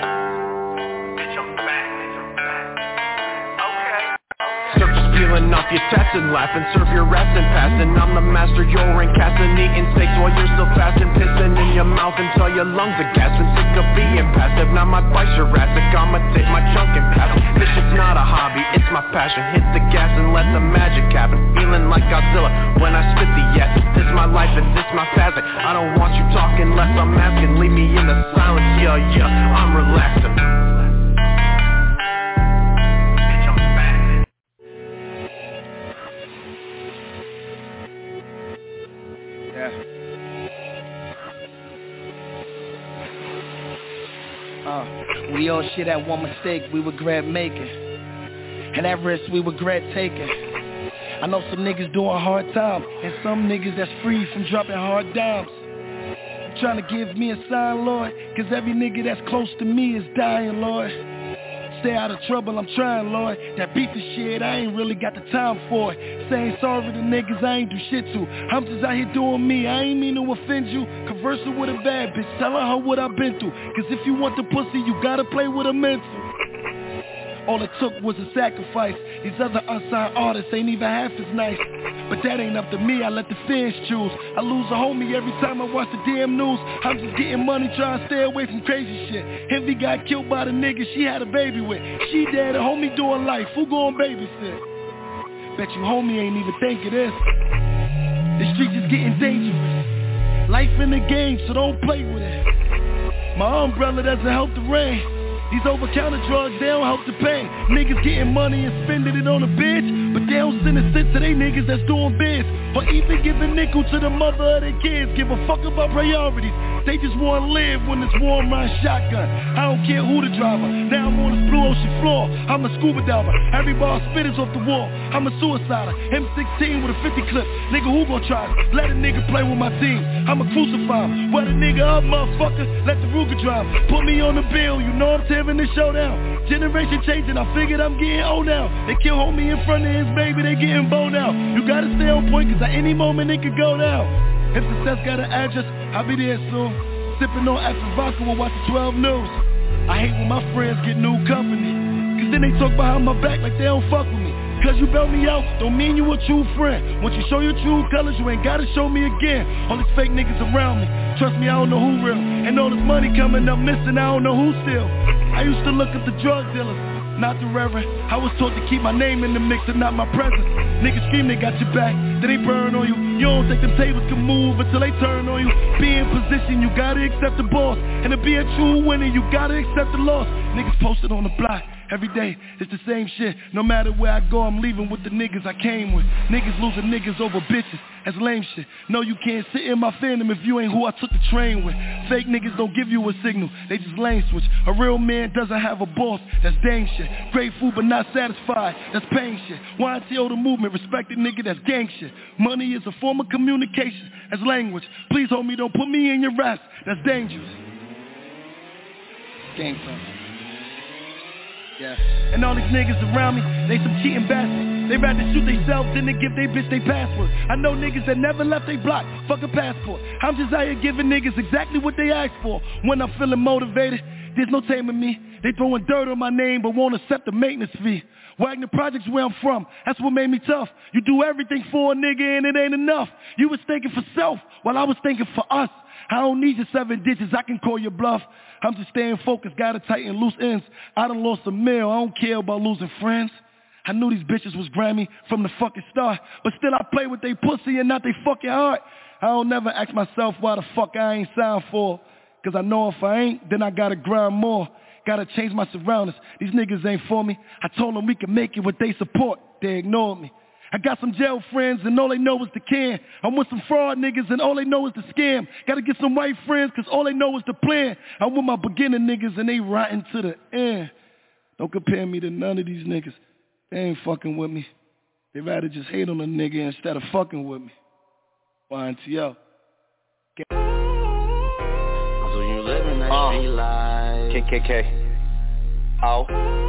Peeling off your tats and laughing, serve your rats and passing. I'm the master, you're in casting, eating steaks while you're still fasting, pissing in your mouth until your lungs are gasping. Sick of being passive, now my bike's Jurassic. I'ma take my chunk and pass it. This shit's not a hobby, it's my passion. Hit the gas and let the magic happen. Feeling like Godzilla when I spit the yes. This my life and this my facet. I don't want you talking unless I'm asking. Leave me in the silence, yeah, I'm relaxing. We all shit at one mistake we regret making, and that risk we regret taking. I know some niggas doing hard time, and some niggas that's free from dropping hard dimes. You trying to give me a sign, Lord, cause every nigga that's close to me is dying, Lord. Stay out of trouble, I'm trying, Lord. That beef is shit, I ain't really got the time for it. Saying sorry to niggas I ain't do shit to. I'm just out here doing me, I ain't mean to offend you. Conversing with a bad bitch, telling her what I've been through. Cause if you want the pussy, you gotta play with a mental. All it took was a sacrifice. These other unsigned artists ain't even half as nice. But that ain't up to me, I let the fans choose. I lose a homie every time I watch the damn news. I'm just getting money, trying to stay away from crazy shit. Envy got killed by the nigga she had a baby with. She dead, a homie doing life, who gon' babysit? Bet you homie ain't even think of this. The streets is getting dangerous. Life in the game, so don't play with it. My umbrella doesn't help the rain. These over-counter drugs, they don't help the pain. Niggas getting money and spending it on a bitch, but they don't send a cent to they niggas that's doing biz. Or even give a nickel to the mother of their kids. Give a fuck about priorities. They just wanna live when it's warm around shotgun. I don't care who the driver. Now I'm on this blue ocean floor. I'm a scuba diver. Every bar spit is off the wall. I'm a suicider. M16 with a 50 clip. Nigga, who gon' try it? Let a nigga play with my team. I'ma crucify him. Wet a nigga up, motherfucker. Let the Ruger drive. Put me on the bill. You know I'm tearing this showdown. Generation changing. I figured I'm getting old now. They kill homie in front of his baby. They getting bold now. You gotta stay on point, cause at any moment it could go down. If success got an address, I'll be there soon. Sipping on After Vodka while watching 12 News. I hate when my friends get new company, cause then they talk behind my back like they don't fuck with me. Cause you bail me out, don't mean you a true friend. Once you show your true colors, you ain't gotta show me again. All these fake niggas around me, trust me, I don't know who real. And all this money coming up missing, I don't know who still. I used to look at the drug dealers, not the reverend. I was taught to keep my name in the mix and not my presence. Niggas scream they got your back, then they burn on you. You don't think them tables can move until they turn on you. Be in position, you gotta accept the boss. And to be a true winner, you gotta accept the loss. Niggas posted on the block. Every day, it's the same shit. No matter where I go, I'm leaving with the niggas I came with. Niggas losing niggas over bitches. That's lame shit. No, you can't sit in my fandom if you ain't who I took the train with. Fake niggas don't give you a signal. They just lane switch. A real man doesn't have a boss. That's dang shit. Grateful but not satisfied. That's pain shit. YTO the movement. Respect a nigga, that's gang shit. Money is a form of communication. That's language. Please, homie, don't put me in your raps. That's dangerous. Gang sign. Yeah. And all these niggas around me, they some cheating bastards. They rather shoot themselves than to give they bitch they password. I know niggas that never left they block, fuck a passport. I'm just out here giving niggas exactly what they asked for. When I'm feeling motivated, there's no taming me. They throwing dirt on my name but won't accept the maintenance fee. Wagner Projects where I'm from, that's what made me tough. You do everything for a nigga and it ain't enough. You was thinking for self while I was thinking for us. I don't need your 7 digits, I can call your bluff. I'm just staying focused, gotta tighten loose ends. I done lost a meal, I don't care about losing friends. I knew these bitches was Grammy from the fucking start, but still I play with they pussy and not they fucking heart. I don't never ask myself why the fuck I ain't signed for. Cause I know if I ain't, then I gotta grind more. Gotta change my surroundings, these niggas ain't for me. I told them we can make it with they support, they ignored me. I got some jail friends and all they know is the can. I'm with some fraud niggas and all they know is the scam. Gotta get some white friends cause all they know is the plan. I'm with my beginner niggas and they rotten to the end. Don't compare me to none of these niggas. They ain't fucking with me. They rather just hate on a nigga instead of fucking with me. YNTO. So you living that street life. KKK. Oh.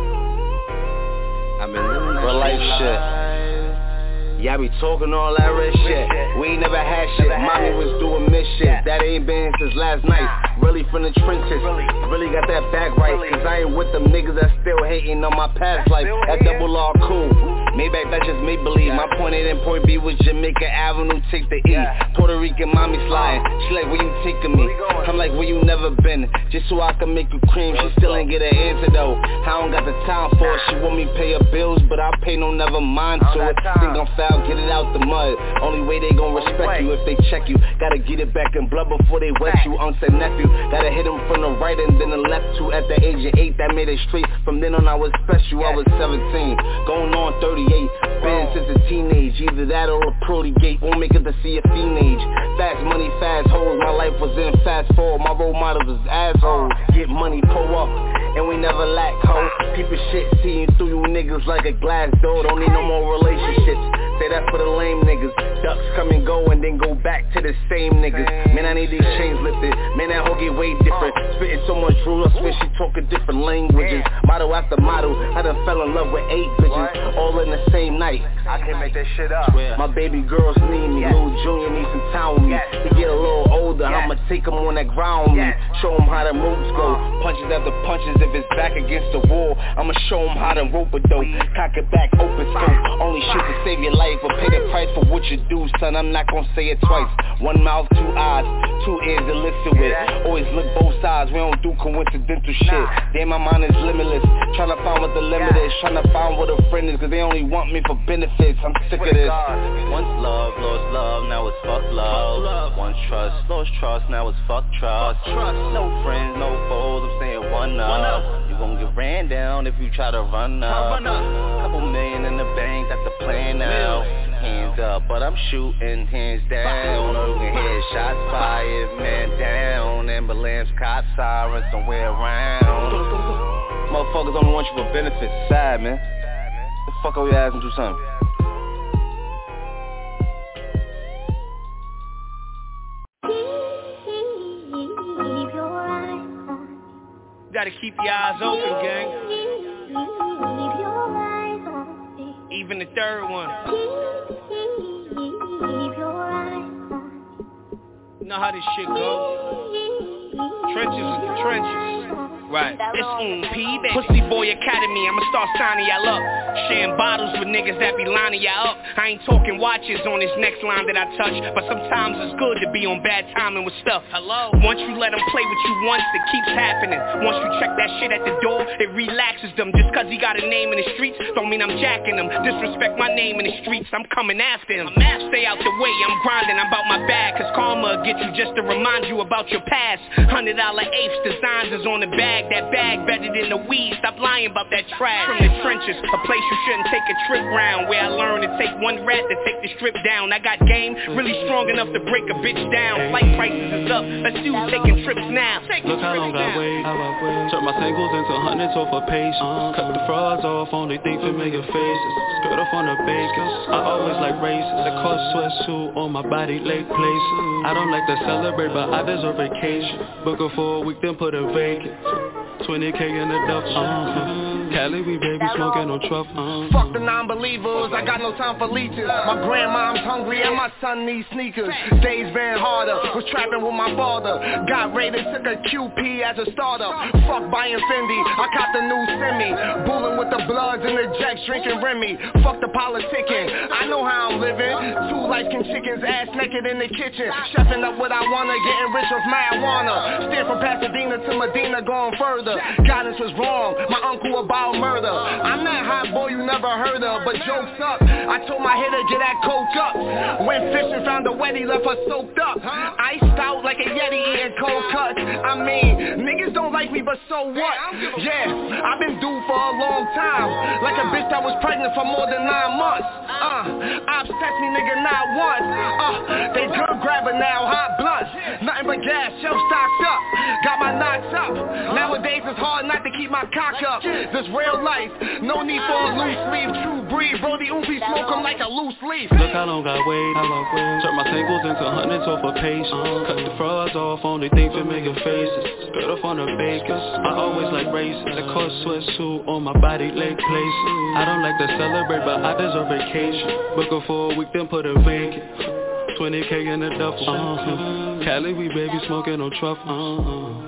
I've been living that real life shit. Y'all be talking all that red shit. We ain't never had shit. Mommy was doing miss shit. That ain't been since last night. Really from the trenches. Really got that back right. Cause I ain't with them niggas that still hating on my past life. That double R cool. Maybach, that's just make believe. My point A and point B was Jamaica Avenue, take the E. Puerto Rican mommy sliding. She like, where you taking me? I'm like, where you never been? Just so I can make you cream. She still ain't get an answer though. I don't got the time for it. She want me pay her bills, but I pay no never mind to it. Think I'm foul, get it out the mud. Only way they gon' respect you if they check you. Gotta get it back in blood before they wet you. Uncle nephew, gotta hit him from the right and then the left too. At the age of 8, that made it straight. From then on I was special, I was 17. Going on 30. Been since a teenage, either that or a protégate. Won't make it to see a teenage. Fast money, fast hoes. My life was in fast forward. My role model was assholes. Get money, pull up, and we never lack, ho. People shit seeing through you niggas like a glass door. Don't need no more relationships. Say that's for the lame niggas. Ducks come and go and then go back to the same niggas. Man, I need these chains lifted. Man, that hoe get way different. Spitting so much drool, I swear she talking different languages. Motto after motto, I done fell in love with 8 bitches, all in the same night. I can't make that shit up. My baby girls need me, Lil Junior needs some time with me. He get a little older, I'ma take him on that ground with me. Show him how the moves go, punches after punches. If it's back against the wall, I'ma show him how to rope a dope. Cock it back, open scope. Only shit to save your life, but pay the price for what you do, son. I'm not gonna say it twice. One mouth, 2 eyes, 2 ears to listen with. Always look both sides, we don't do coincidental shit. Damn, my mind is limitless. Tryna find what the limit is, tryna find what a friend is, cause they only want me for benefits. I'm sick of this. Once love, lost love, now it's fuck love. Once trust, lost trust, now it's fuck trust. No friends, no foes, I'm saying one up. You gon' get ran down if you try to run up. Couple million in the bank, that's the plan now. Hands up, but I'm shooting hands down. You can hear shots fired, man down. Ambulance, cop sirens somewhere around. Motherfuckers don't want you for benefits, sad man. The fuck are we asking to do something? Gotta keep your eyes open, gang. Even the third one. You know how this shit go. Trenches is the trenches. Right. It's P, baby. Pussy Boy Academy, I'ma start signing y'all up. Sharing bottles with niggas that be lining y'all up. I ain't talking watches on this next line that I touch, but sometimes it's good to be on bad timing with stuff. Hello? Once you let them play with you once, it keeps happening. Once you check that shit at the door, it relaxes them. Just cause he got a name in the streets, don't mean I'm jacking him. Disrespect my name in the streets, I'm coming after him. Stay out the way, I'm grinding, I'm about my bag, cause karma'll get you just to remind you about your past. $100 apes, designs is on the bag. That bag better than the weed, stop lying about that trash. From the trenches, a place you shouldn't take a trip round, where I learned to take one rat to take the strip down. I got game, really strong enough to break a bitch down. Flight prices is up, let's see who's taking trips now. Look how long I wait, turn my singles into hundreds off a patience. Cut the frauds off, only think familiar faces. Skirt off on the bacons, I always like races. The cost sweatsuit on my body, late places. I don't like to celebrate, but I deserve vacation. Book her for a week, then put her vacant. 20K in the duffel. Cali, we baby smoking on truffle. Fuck the non-believers, I got no time for leeches. My grandmom's hungry and my son needs sneakers. Days ran harder, was trapping with my father. Got raided, took a QP as a starter. Fuck buying Fendi, I caught the new semi. Bulling with the Bloods and the Jacks, drinking Remy. Fuck the politicking, I know how I'm living. 2 light-skinned chickens, ass naked in the kitchen. Chefing up what I wanna, getting rich with marijuana. Steer from Pasadena to Medina, going further. Guidance was wrong, my uncle about murder. I'm that hot boy you never heard of, but jokes up. I told my hitter get that coke up. Went fishing, found a wetty, left her soaked up. Iced out like a Yeti eating cold cuts. I mean, niggas don't like me, but so what? Yeah, I've been due for a long time, like a bitch that was pregnant for more than 9 months. Ops text me, nigga, not once. They girl grabbing now, hot blunts. Nothing but gas, shelf stocked up. Got my knocks up. Nowadays it's hard not to keep my cock up. This real life, no need for a loose leaf. True breed, Brody Oopie smoke 'em like a loose leaf. Look how long I wait, turn my singles into hundreds off a patience. Cut the frauds off, only think familiar faces. Skirt off on the bacons, I always like races. The cost sweatsuit on my body, late places. I don't like to celebrate, but I deserve vacation. Book her for a week, then put her vacant. 20K in the duffel. Cali, we baby smoking on truffle.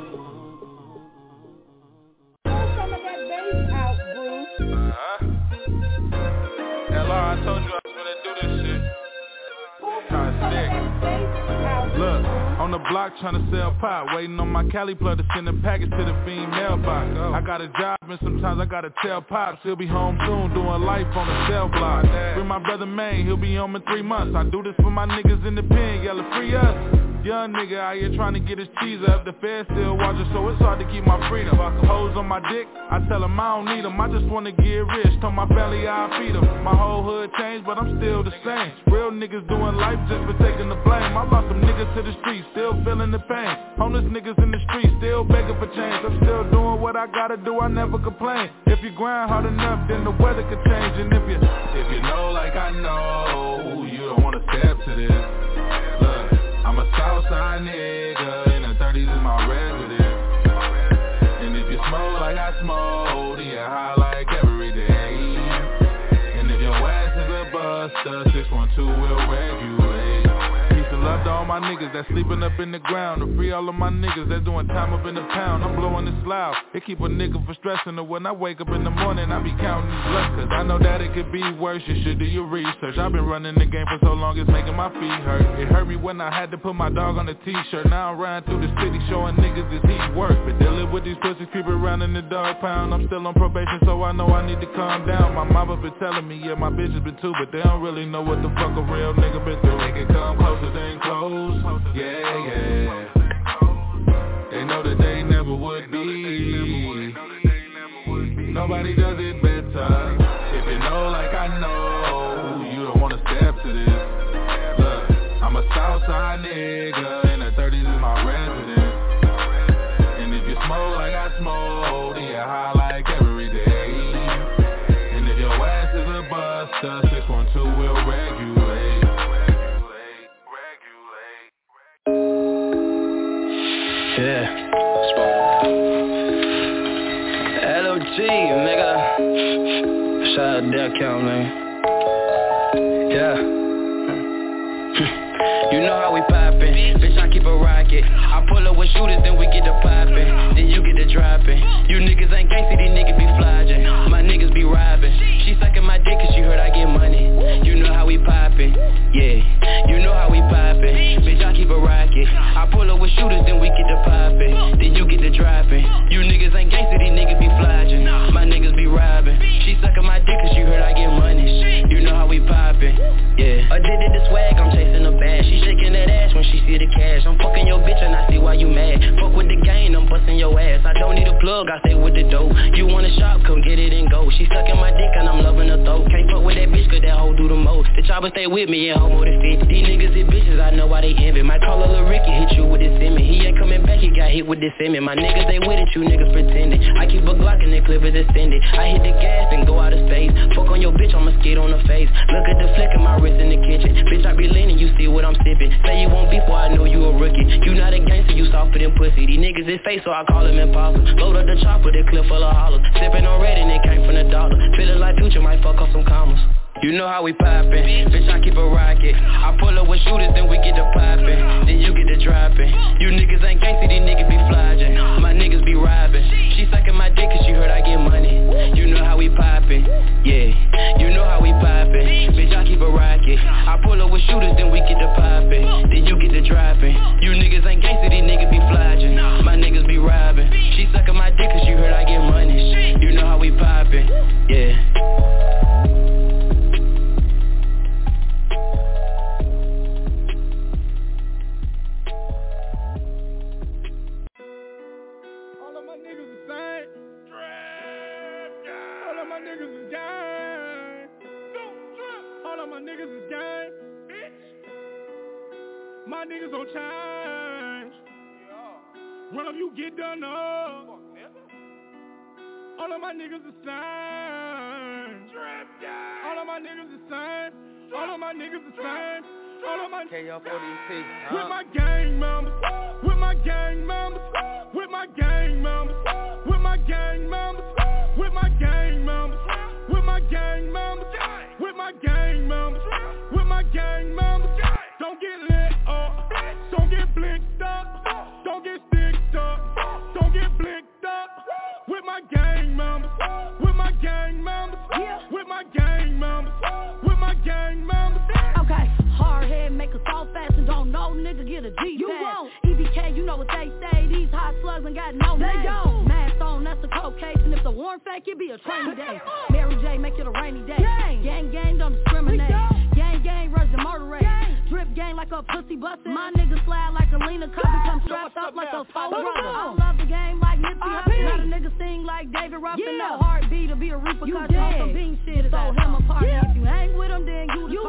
I told you I was gonna do this shit. Kinda sick. Look, on the block tryna sell pot, waiting on my Cali plug to send a package to the fiend mailbox. I got a job and sometimes I gotta tell Pops he'll be home soon, doing life on the cell block. Bring my brother Maine, he'll be home in 3 months. I do this for my niggas in the pen, yelling free us. Young nigga out here trying to get his cheese up. The feds still watching, so it's hard to keep my freedom. Hoes on my dick, I tell them I don't need them. I just wanna get rich, told my family I'll feed them. My whole hood changed, but I'm still the same. Real niggas doing life just for taking the blame. I lost some niggas to the streets, still feeling the pain. Homeless niggas in the streets, still begging for change. I'm still doing what I gotta do, I never complain. If you grind hard enough, then the weather could change. And if you know like I know, Southside nigga, and the 30s is my residence. And if you smoke like I smoke, then you high like every day. And if your ass is a buster, 612 will regulate. Peace and love to all my niggas that's sleeping up in the ground, to free all of my niggas that's doing time up in the pound. I'm blowing this loud, it keep a nigga from stressing. Or when I wake up in the morning, I be counting these blunts, cause I know that it could be worse. You should do your research. I've been running the game for so long, it's making my feet hurt. It hurt me when I had to put my dog on a t-shirt. Now I'm riding through the city showing niggas this heat work. But dealing with these pussies creeping around in the dog pound. I'm still on probation, so I know I need to calm down. My mama been telling me, yeah, my bitch has been too, but they don't really know what the fuck a real nigga been through. They can come closer than close, yeah, yeah. They know that they never would be. Nobody does it better. If you know like I know, you don't wanna step to this. Look, I'm a Southside nigga, and the 30s is my residence. And if you smoke like I smoke, then you high like every day. And if your ass is a buster, 612 will regulate. Yeah. LOG, nigga. Shout out Del Count, man. Yeah. You know how we poppin', bitch, I keep a rocket. I pull up with shooters, then we get to poppin'. Then you get to droppin'. You niggas ain't gangsta, these niggas be flogging. My niggas be robbing. She sucking my dick cause she heard I get money. You know how we poppin', yeah. You know how we poppin', bitch, I keep a rocket. I pull up with shooters, then we get to poppin'. Then you get to droppin'. You niggas ain't gangsta, these niggas be flogging. My niggas be robbing. She sucking my dick cause she heard I get money. You know how we poppin', yeah. Addicted to swag, I'm chasing the bag. She shaking that ass when she see the cash. I'm fucking your bitch and I see why you mad. Fuck with the game, I'm busting your ass. I don't need a plug, I stay with the dough. You wanna shop, come get it and go. She sucking my dick and I'm loving her throat. Can't fuck with that bitch cause that hoe do the most. The chopper stay with me and homo the fit. These niggas is bitches, I know why they envy. Might call her Lil Ricky, hit you with this semen. He ain't coming back, he got hit with this semen. My niggas ain't with it, you niggas pretending. I keep a Glock and the clip is extended. I hit the gas and go out of space. Fuck on your bitch, I'ma skid on her face. Look at the flick of my wrist in the kitchen. Bitch, I be leaning, you see what I'm sipping. Say you won't be before I know you a rookie. You not a gangster, you softer than pussy. These niggas is fake, so I call them imposters. Load up the chopper, the clip full of hollers. Sipping on red and it came from the dollar. Feeling like Future, might fuck off some commas. You know how we poppin', bitch, I keep a rocket. I pull up with shooters, then we get to poppin'. Then you get to droppin'. You niggas ain't gangsta, these niggas be flogging. My niggas be robbing. She sucking my dick cause she heard I get money. You know how we poppin', yeah. You know how we poppin', bitch, I keep a rocket. I pull up with shooters, then we get to poppin'. Then you get to droppin'. You niggas ain't gangsta, these niggas be flogging. My niggas be robbing. She sucking my dick cause she heard I get money. You know how we poppin', yeah. My niggas don't change. Run up, you get done up. All of my niggas the same. All of my niggas the same. All of my niggas the same. All of my KO40T. With my gang members. With my gang members. With my gang members. With my gang members. With my gang members. With my gang members. With my gang members. With my gang members. Don't get lit up. Don't get blinked up. Don't get sticked up. Don't get blinked up. With my gang members. With my gang members. With my gang members. With my gang members. Okay, hard head make us all fast and don't know nigga get a G. You won't. EBK, you know what they say. These hot slugs ain't got no name. They don't. Mask on, that's the cold case. And if the warm fake, it be a train day. Mary J make it a rainy day. Gang, gang, don't discriminate. Gang, gang, rush the murder rate. Drip gang like a pussy bustin'. My niggas slide like a Lena Cousins. Come strapped up like those four brothers. I love the game like Nipsey Hussle. Not a nigga sing like David Ruffin. No heartbeat to be a repercussion on some bean shit. So him a party. If you hang with him, then you the party.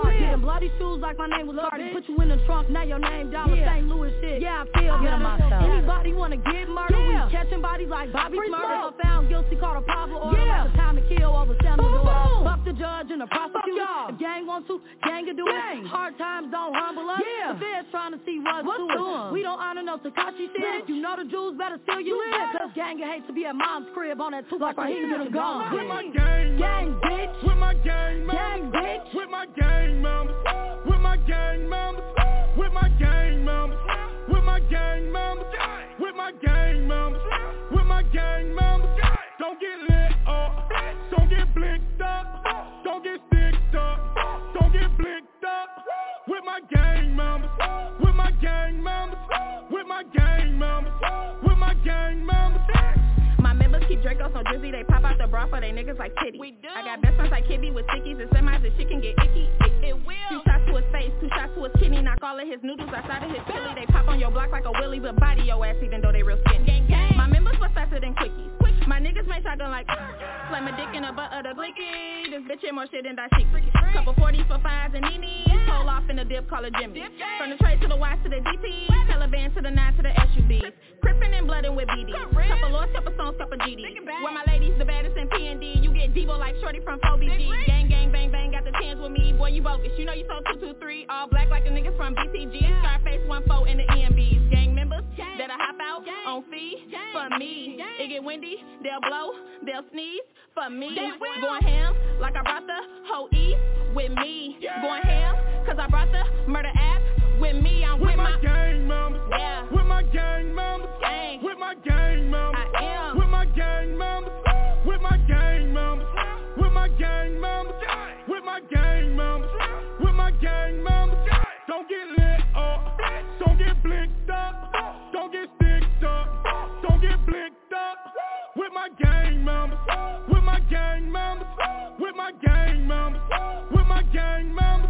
bloody shoes like my name was Cardi. Put you in the trunk, now your name Dollar St. Louis shit. Yeah, I feel better. Anybody wanna get murdered? We catching bodies like Bobby Smurder. If found guilty, caught a Pablo order. Like the time to kill over $7. Fuck the judge and the prosecutor. If gang wants to, gang can do it. Hard times don't humble us. The feds trying to see what's doing. We don't honor no Tekashi shit. You know the Jews better steal you in. Cause gang hate to be at mom's crib on that 2 like he can get him gone. With my gang, gang bitch. With my gang, gang bitch. With my gang members. With my gang members. With my gang members. With my gang members. With my gang members. With my gang members. Don't get lit up. Don't get blinked up. Don't get sticked up. Don't get blinked up. With my gang members. With my gang members. With my gang members. With my gang members. My members keep Dracos on Drizzy, they pop out the bra for they niggas like titty. We do. I got best friends like Kibby with stickies and semis that shit can get icky. It will. 2 shots to his face, 2 shots to his kidney, knock all of his noodles outside of his chili. They pop on your block like a willy, but body your ass even though they real skinny. Gang, gang. My members was faster than quickies. My niggas make shotgun like slam a dick in the butt of the blicky. This bitch ain't more shit than dashiki. Couple 40s for 5s and neenies. Pull off in the dip, call it Jimmy. From the trade to the Y to the DT. Taliban to the 9 to the SUV. Crippin' and bloodin' with BD. Couple Lords, couple Stones, couple GD. Where my ladies the baddest in P&D. You get Debo like Shorty from 4BG. Gang, gang, bang, bang, got the 10s with me. Boy, you bogus. You know you sold 223. All black like the niggas from BCG. Scarface 1-4 in the EMBs. Gang members that'll hop out on fee for me. It get windy, they'll blow, they'll sneeze for me. Going ham like I brought the whole East with me. Going ham cause I brought the murder app with me. I'm with my gang members. Yeah. With my gang members. Gang. With my gang members. I am. With my gang members. With my gang members. With my gang members. With my gang members. With my gang members. Don't get lit up. Don't get blinked up. Don't get sticked up. Don't get blinked up. With my gang members. With my gang members. With my gang members. With my gang members.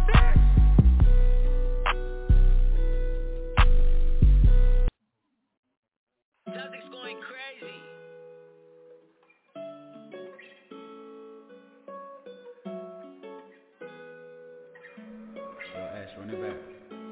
Celtics going crazy. Ash, run it back.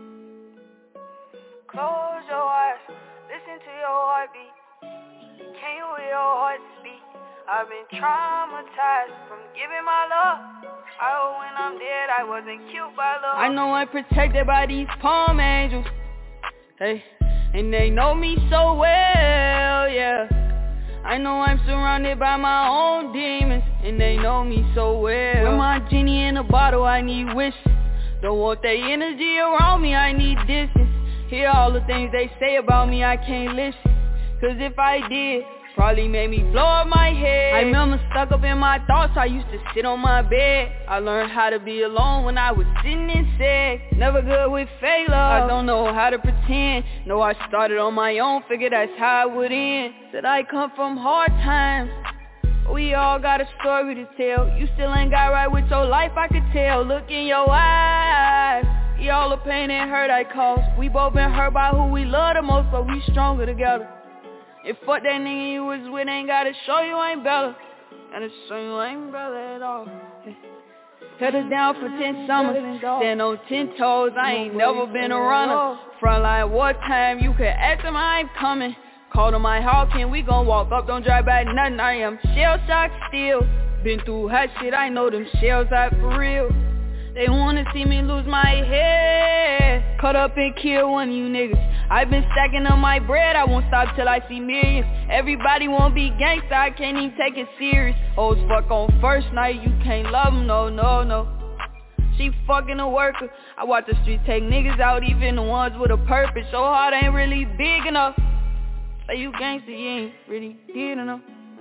Close your eyes, listen to your heartbeat. Can you hear your heart speak? I've been traumatized from giving my love. I hope when I'm dead I wasn't killed by love. I know I'm protected by these palm angels. Hey, and they know me so well, yeah. I know I'm surrounded by my own demons, and they know me so well. With my genie in a bottle, I need wishes. Don't want that energy around me, I need distance. Hear all the things they say about me, I can't listen. Cause if I did, probably made me blow up my head. I remember stuck up in my thoughts, I used to sit on my bed. I learned how to be alone when I was sitting in sick. Never good with fake love, I don't know how to pretend. No, I started on my own, figured that's how it would end. Said I come from hard times, we all got a story to tell. You still ain't got right with your life, I could tell. Look in your eyes, all the pain and hurt I caused. We both been hurt by who we love the most, but we stronger together. If fuck that nigga you was with ain't gotta show you ain't better. Gotta show you ain't better at all. Held us down for 10 summers, stand on 10 toes, I ain't never been a runner. Frontline wartime, you can ask them I ain't coming. Call to my Hawkin, we gon' walk up, don't drive back nothing, I am shell shocked still. Been through hot shit, I know them shells out for real. They wanna see me lose my head, caught up and kill one of you niggas. I've been stacking up my bread, I won't stop till I see millions. Everybody wanna be gangsta, I can't even take it serious. Hoes fuck on first night, you can't love them, no, no, no. She fucking a worker, I watch the streets take niggas out, even the ones with a purpose. So hard ain't really big enough. Say you gangsta, you ain't really did enough.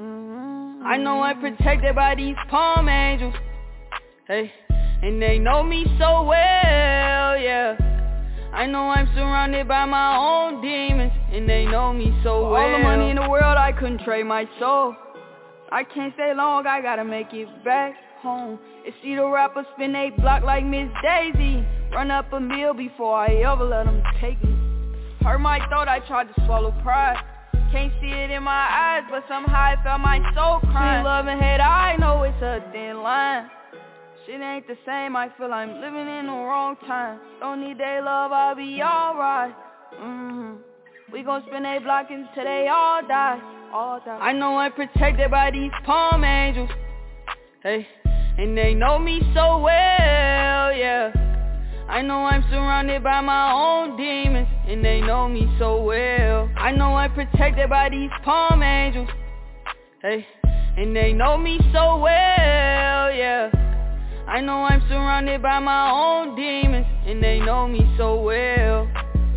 I know I'm protected by these palm angels. Hey, and they know me so well, yeah. I know I'm surrounded by my own demons, and they know me so well. All the money in the world, I couldn't trade my soul. I can't stay long, I gotta make it back home. And see the rappers spin they block like Miss Daisy. Run up a meal before I ever let them take me. Hurt my throat, I tried to swallow pride. Can't see it in my eyes, but somehow I felt my soul crying. True love and hate, I know it's a thin line. Shit ain't the same, I feel I'm living in the wrong time. Don't need they love, I'll be alright. We gon' spin they block until they all die. I know I'm protected by these palm angels. Hey, and they know me so well, yeah. I know I'm surrounded by my own demons, and they know me so well. I know I'm protected by these palm angels. Hey, and they know me so well, yeah. I know I'm surrounded by my own demons, and they know me so well.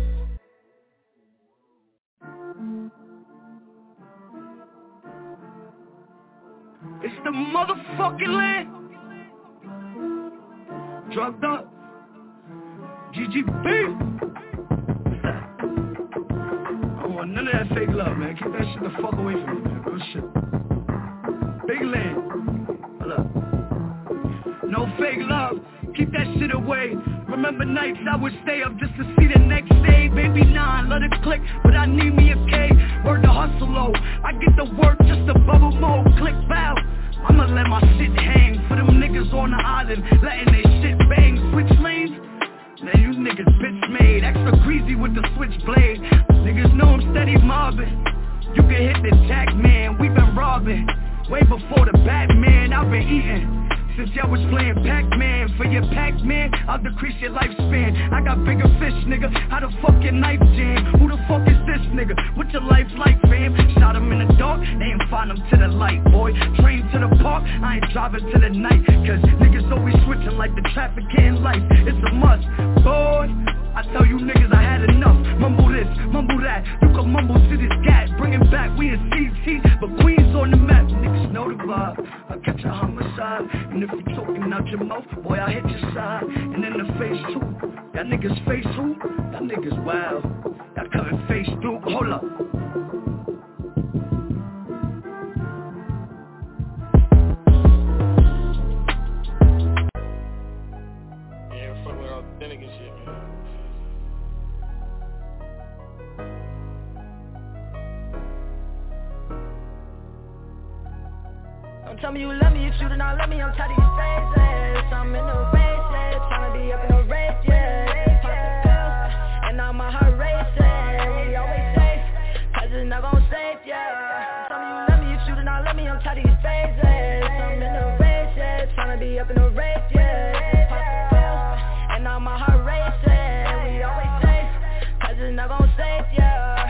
It's the motherfucking land. Drugged up. GGB. I don't want none of that fake love, man. Keep that shit the fuck away from me, man. Real shit. Big land. Hold up. No fake love. Keep that shit away. Remember nights I would stay up just to see the next day. Baby 9, let it click, but I need me a K. Word to hustle low. I get the work just to bubble mode. Click bow. I'ma let my shit hang. For them niggas on the island, letting they shit bang. Switch lanes. Now you niggas bitch made. Extra greasy with the switchblade. Niggas know I'm steady mobbing. You can hit the jack man. We been robbing. Way before the Batman. I've been eating. Since y'all was playing Pac-Man. For your Pac-Man, I'll decrease your lifespan. I got bigger fish, nigga. How the fuck your knife jam? Who the fuck is this nigga? What your life like, fam? Shot him in the dark, they ain't find him to the light, boy. Train to the park, I ain't driving to the night. Cause niggas always switching like the traffic in life. It's a must, boy. I tell you niggas I had enough. Mumble this, mumble that. You can mumble to this gat. Bring it back, we in CT, but Queens on the map. Niggas know the vibe. I catch a homicide. And if you talking out your mouth, boy, I hit your side. And in the face too. Y'all niggas face who? Y'all niggas wild. Y'all couldn't face through. Hold up. Yeah, fuck with authentic and shit, man. Don't tell me you love me if you do not love me, I'm tired of these faces. I'm in the race, yeah, tryna be up in the race, yeah. Pop the pill, and now my heart racing. We always safe, cause it's not gon' save, yeah. Don't tell me you love me if you do not love me, I'm tired of these faces. I'm in the race, yeah, tryna be up in the race, yeah. Pop the pill, and now my heart racing. We always safe, cause it's not gon' save, yeah.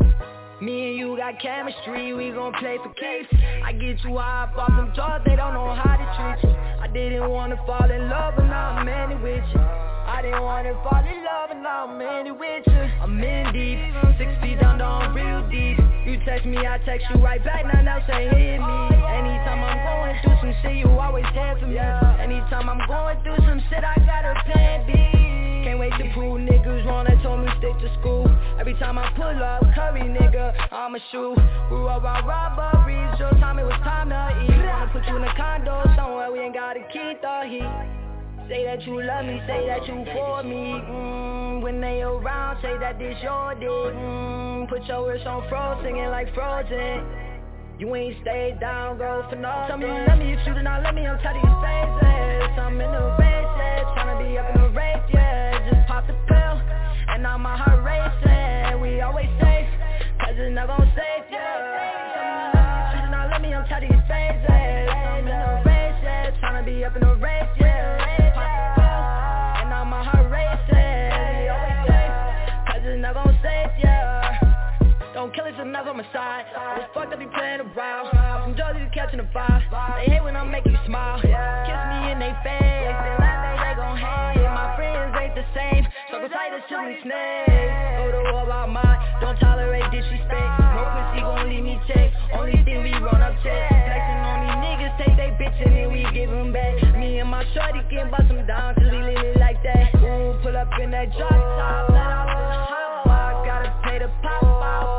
Me and you got chemistry, we gon' play for keeps. I get too high off them drugs, they don't know how to treat you. I didn't wanna fall in love, but now I'm in it with you. I didn't wanna fall in love, and now I'm in it with you. I'm in deep, 6 feet under, I'm real deep. You text me, I text you right back, nothing else ain't hit me. Anytime I'm going through some shit, you always here for me. Anytime I'm going through some shit, I got a plan B. Can't wait to prove niggas wrong, they told me stick to school. Every time I pull up, curry nigga, I'm a shoe. Grew up on robberies, your time it was time to eat. Wanna put you in a condo somewhere, we ain't gotta keep the heat. Say that you love me, say that you for me. When they around, say that this your dick. Put your wrist on froze, singing like Frozen. You ain't stayed down, go for nothing. Tell me you love me if you do not love me, I'm tired of these faces. I'm in the race, yeah, tryna be up in the race, yeah. Just pop the pill, and now my heart racing. We always safe, cause it's not gon' save, yeah. Tell me you love me if you do not love me, I'm tired of these faces. I'm in the race, yeah, tryna be up in the race, yeah. Pop the pill, and now my heart racing. We always safe, cause it's not gon' save, yeah. Don't kill us enough on my side. It's fucked up, you playing around. From Jersey to catching a vibe. They hate when I make you smile. Kiss me in they face. They laugh, they gon' hate. My friends ain't the same. Circle tight as chilling snakes. Go to war about mine. Don't tolerate disrespect. No pussy gon' leave me check. Only thing we run up check. Flexing on these niggas, take they bitch and then we give them back. Me and my shorty can bust them down cause we live it like that. Ooh, pull up in that drop top. Let out the hot block. Gotta pay the pop out.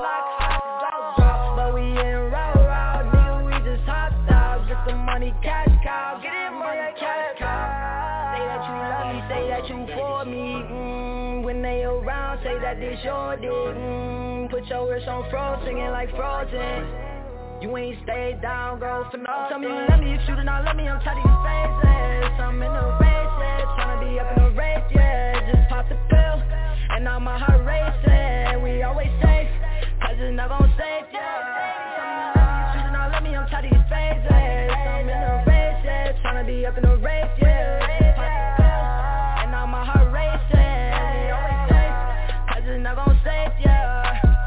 But we in raw, nigga, we just hopped out. Get the money, cash cow, get it money, cash cow. Say that you love me, say that you for me. When they around, say that this your dick. Put your wrist on froze, singing like Frozen. You ain't stayed down, go for no. Tell me you love me, you shooting, I love me, I'm tired of your faces. I'm in the race, yeah, tryna be up in the race, yeah. Just pop the pill, and now my heart racing. We always safe, cause it's never gon' safe, yeah. Tell me you love me, you shooting, I love me, I'm tired of your faces. I'm in the race, yeah, tryna be up in the race, yeah. Just pop the pill, and now my heart racing. We always safe, cause it's never gon' safe, yeah.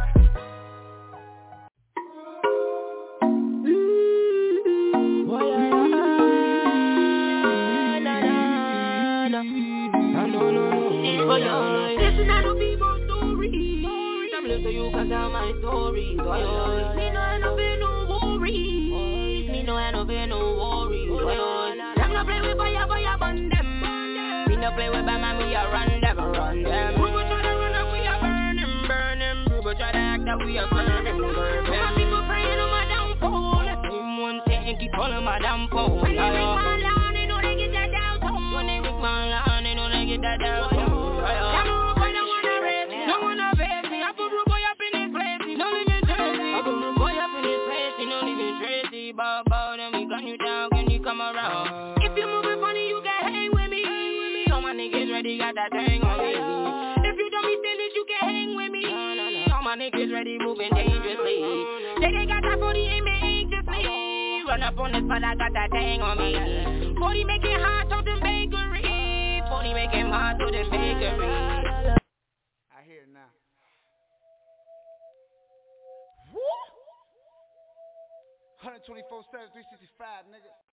This is not a people story. I'm listening to you cause I'm my story. Me no have no fear, no worries. Me no have no fear, no worries. I'm not play with fire, burn them. Me no play with Batman, we a run them. Rubo try to run up, we a burn them. Rubo try to act that we a burn them. My people praying on my downfall. Same one saying keep calling my downfall. When they make my line, they know they get that down. When they make my line, they know they get that down. Got that thing on me. If you don't be serious, you can hang with me. All my niggas ready, moving dangerously. They got that 40 aim anxiously. Run up on this, but I got that thing on me. 40 making hot to the bakery. 40 making hot to the bakery. I hear it now. Woo! 124/7, 365, nigga.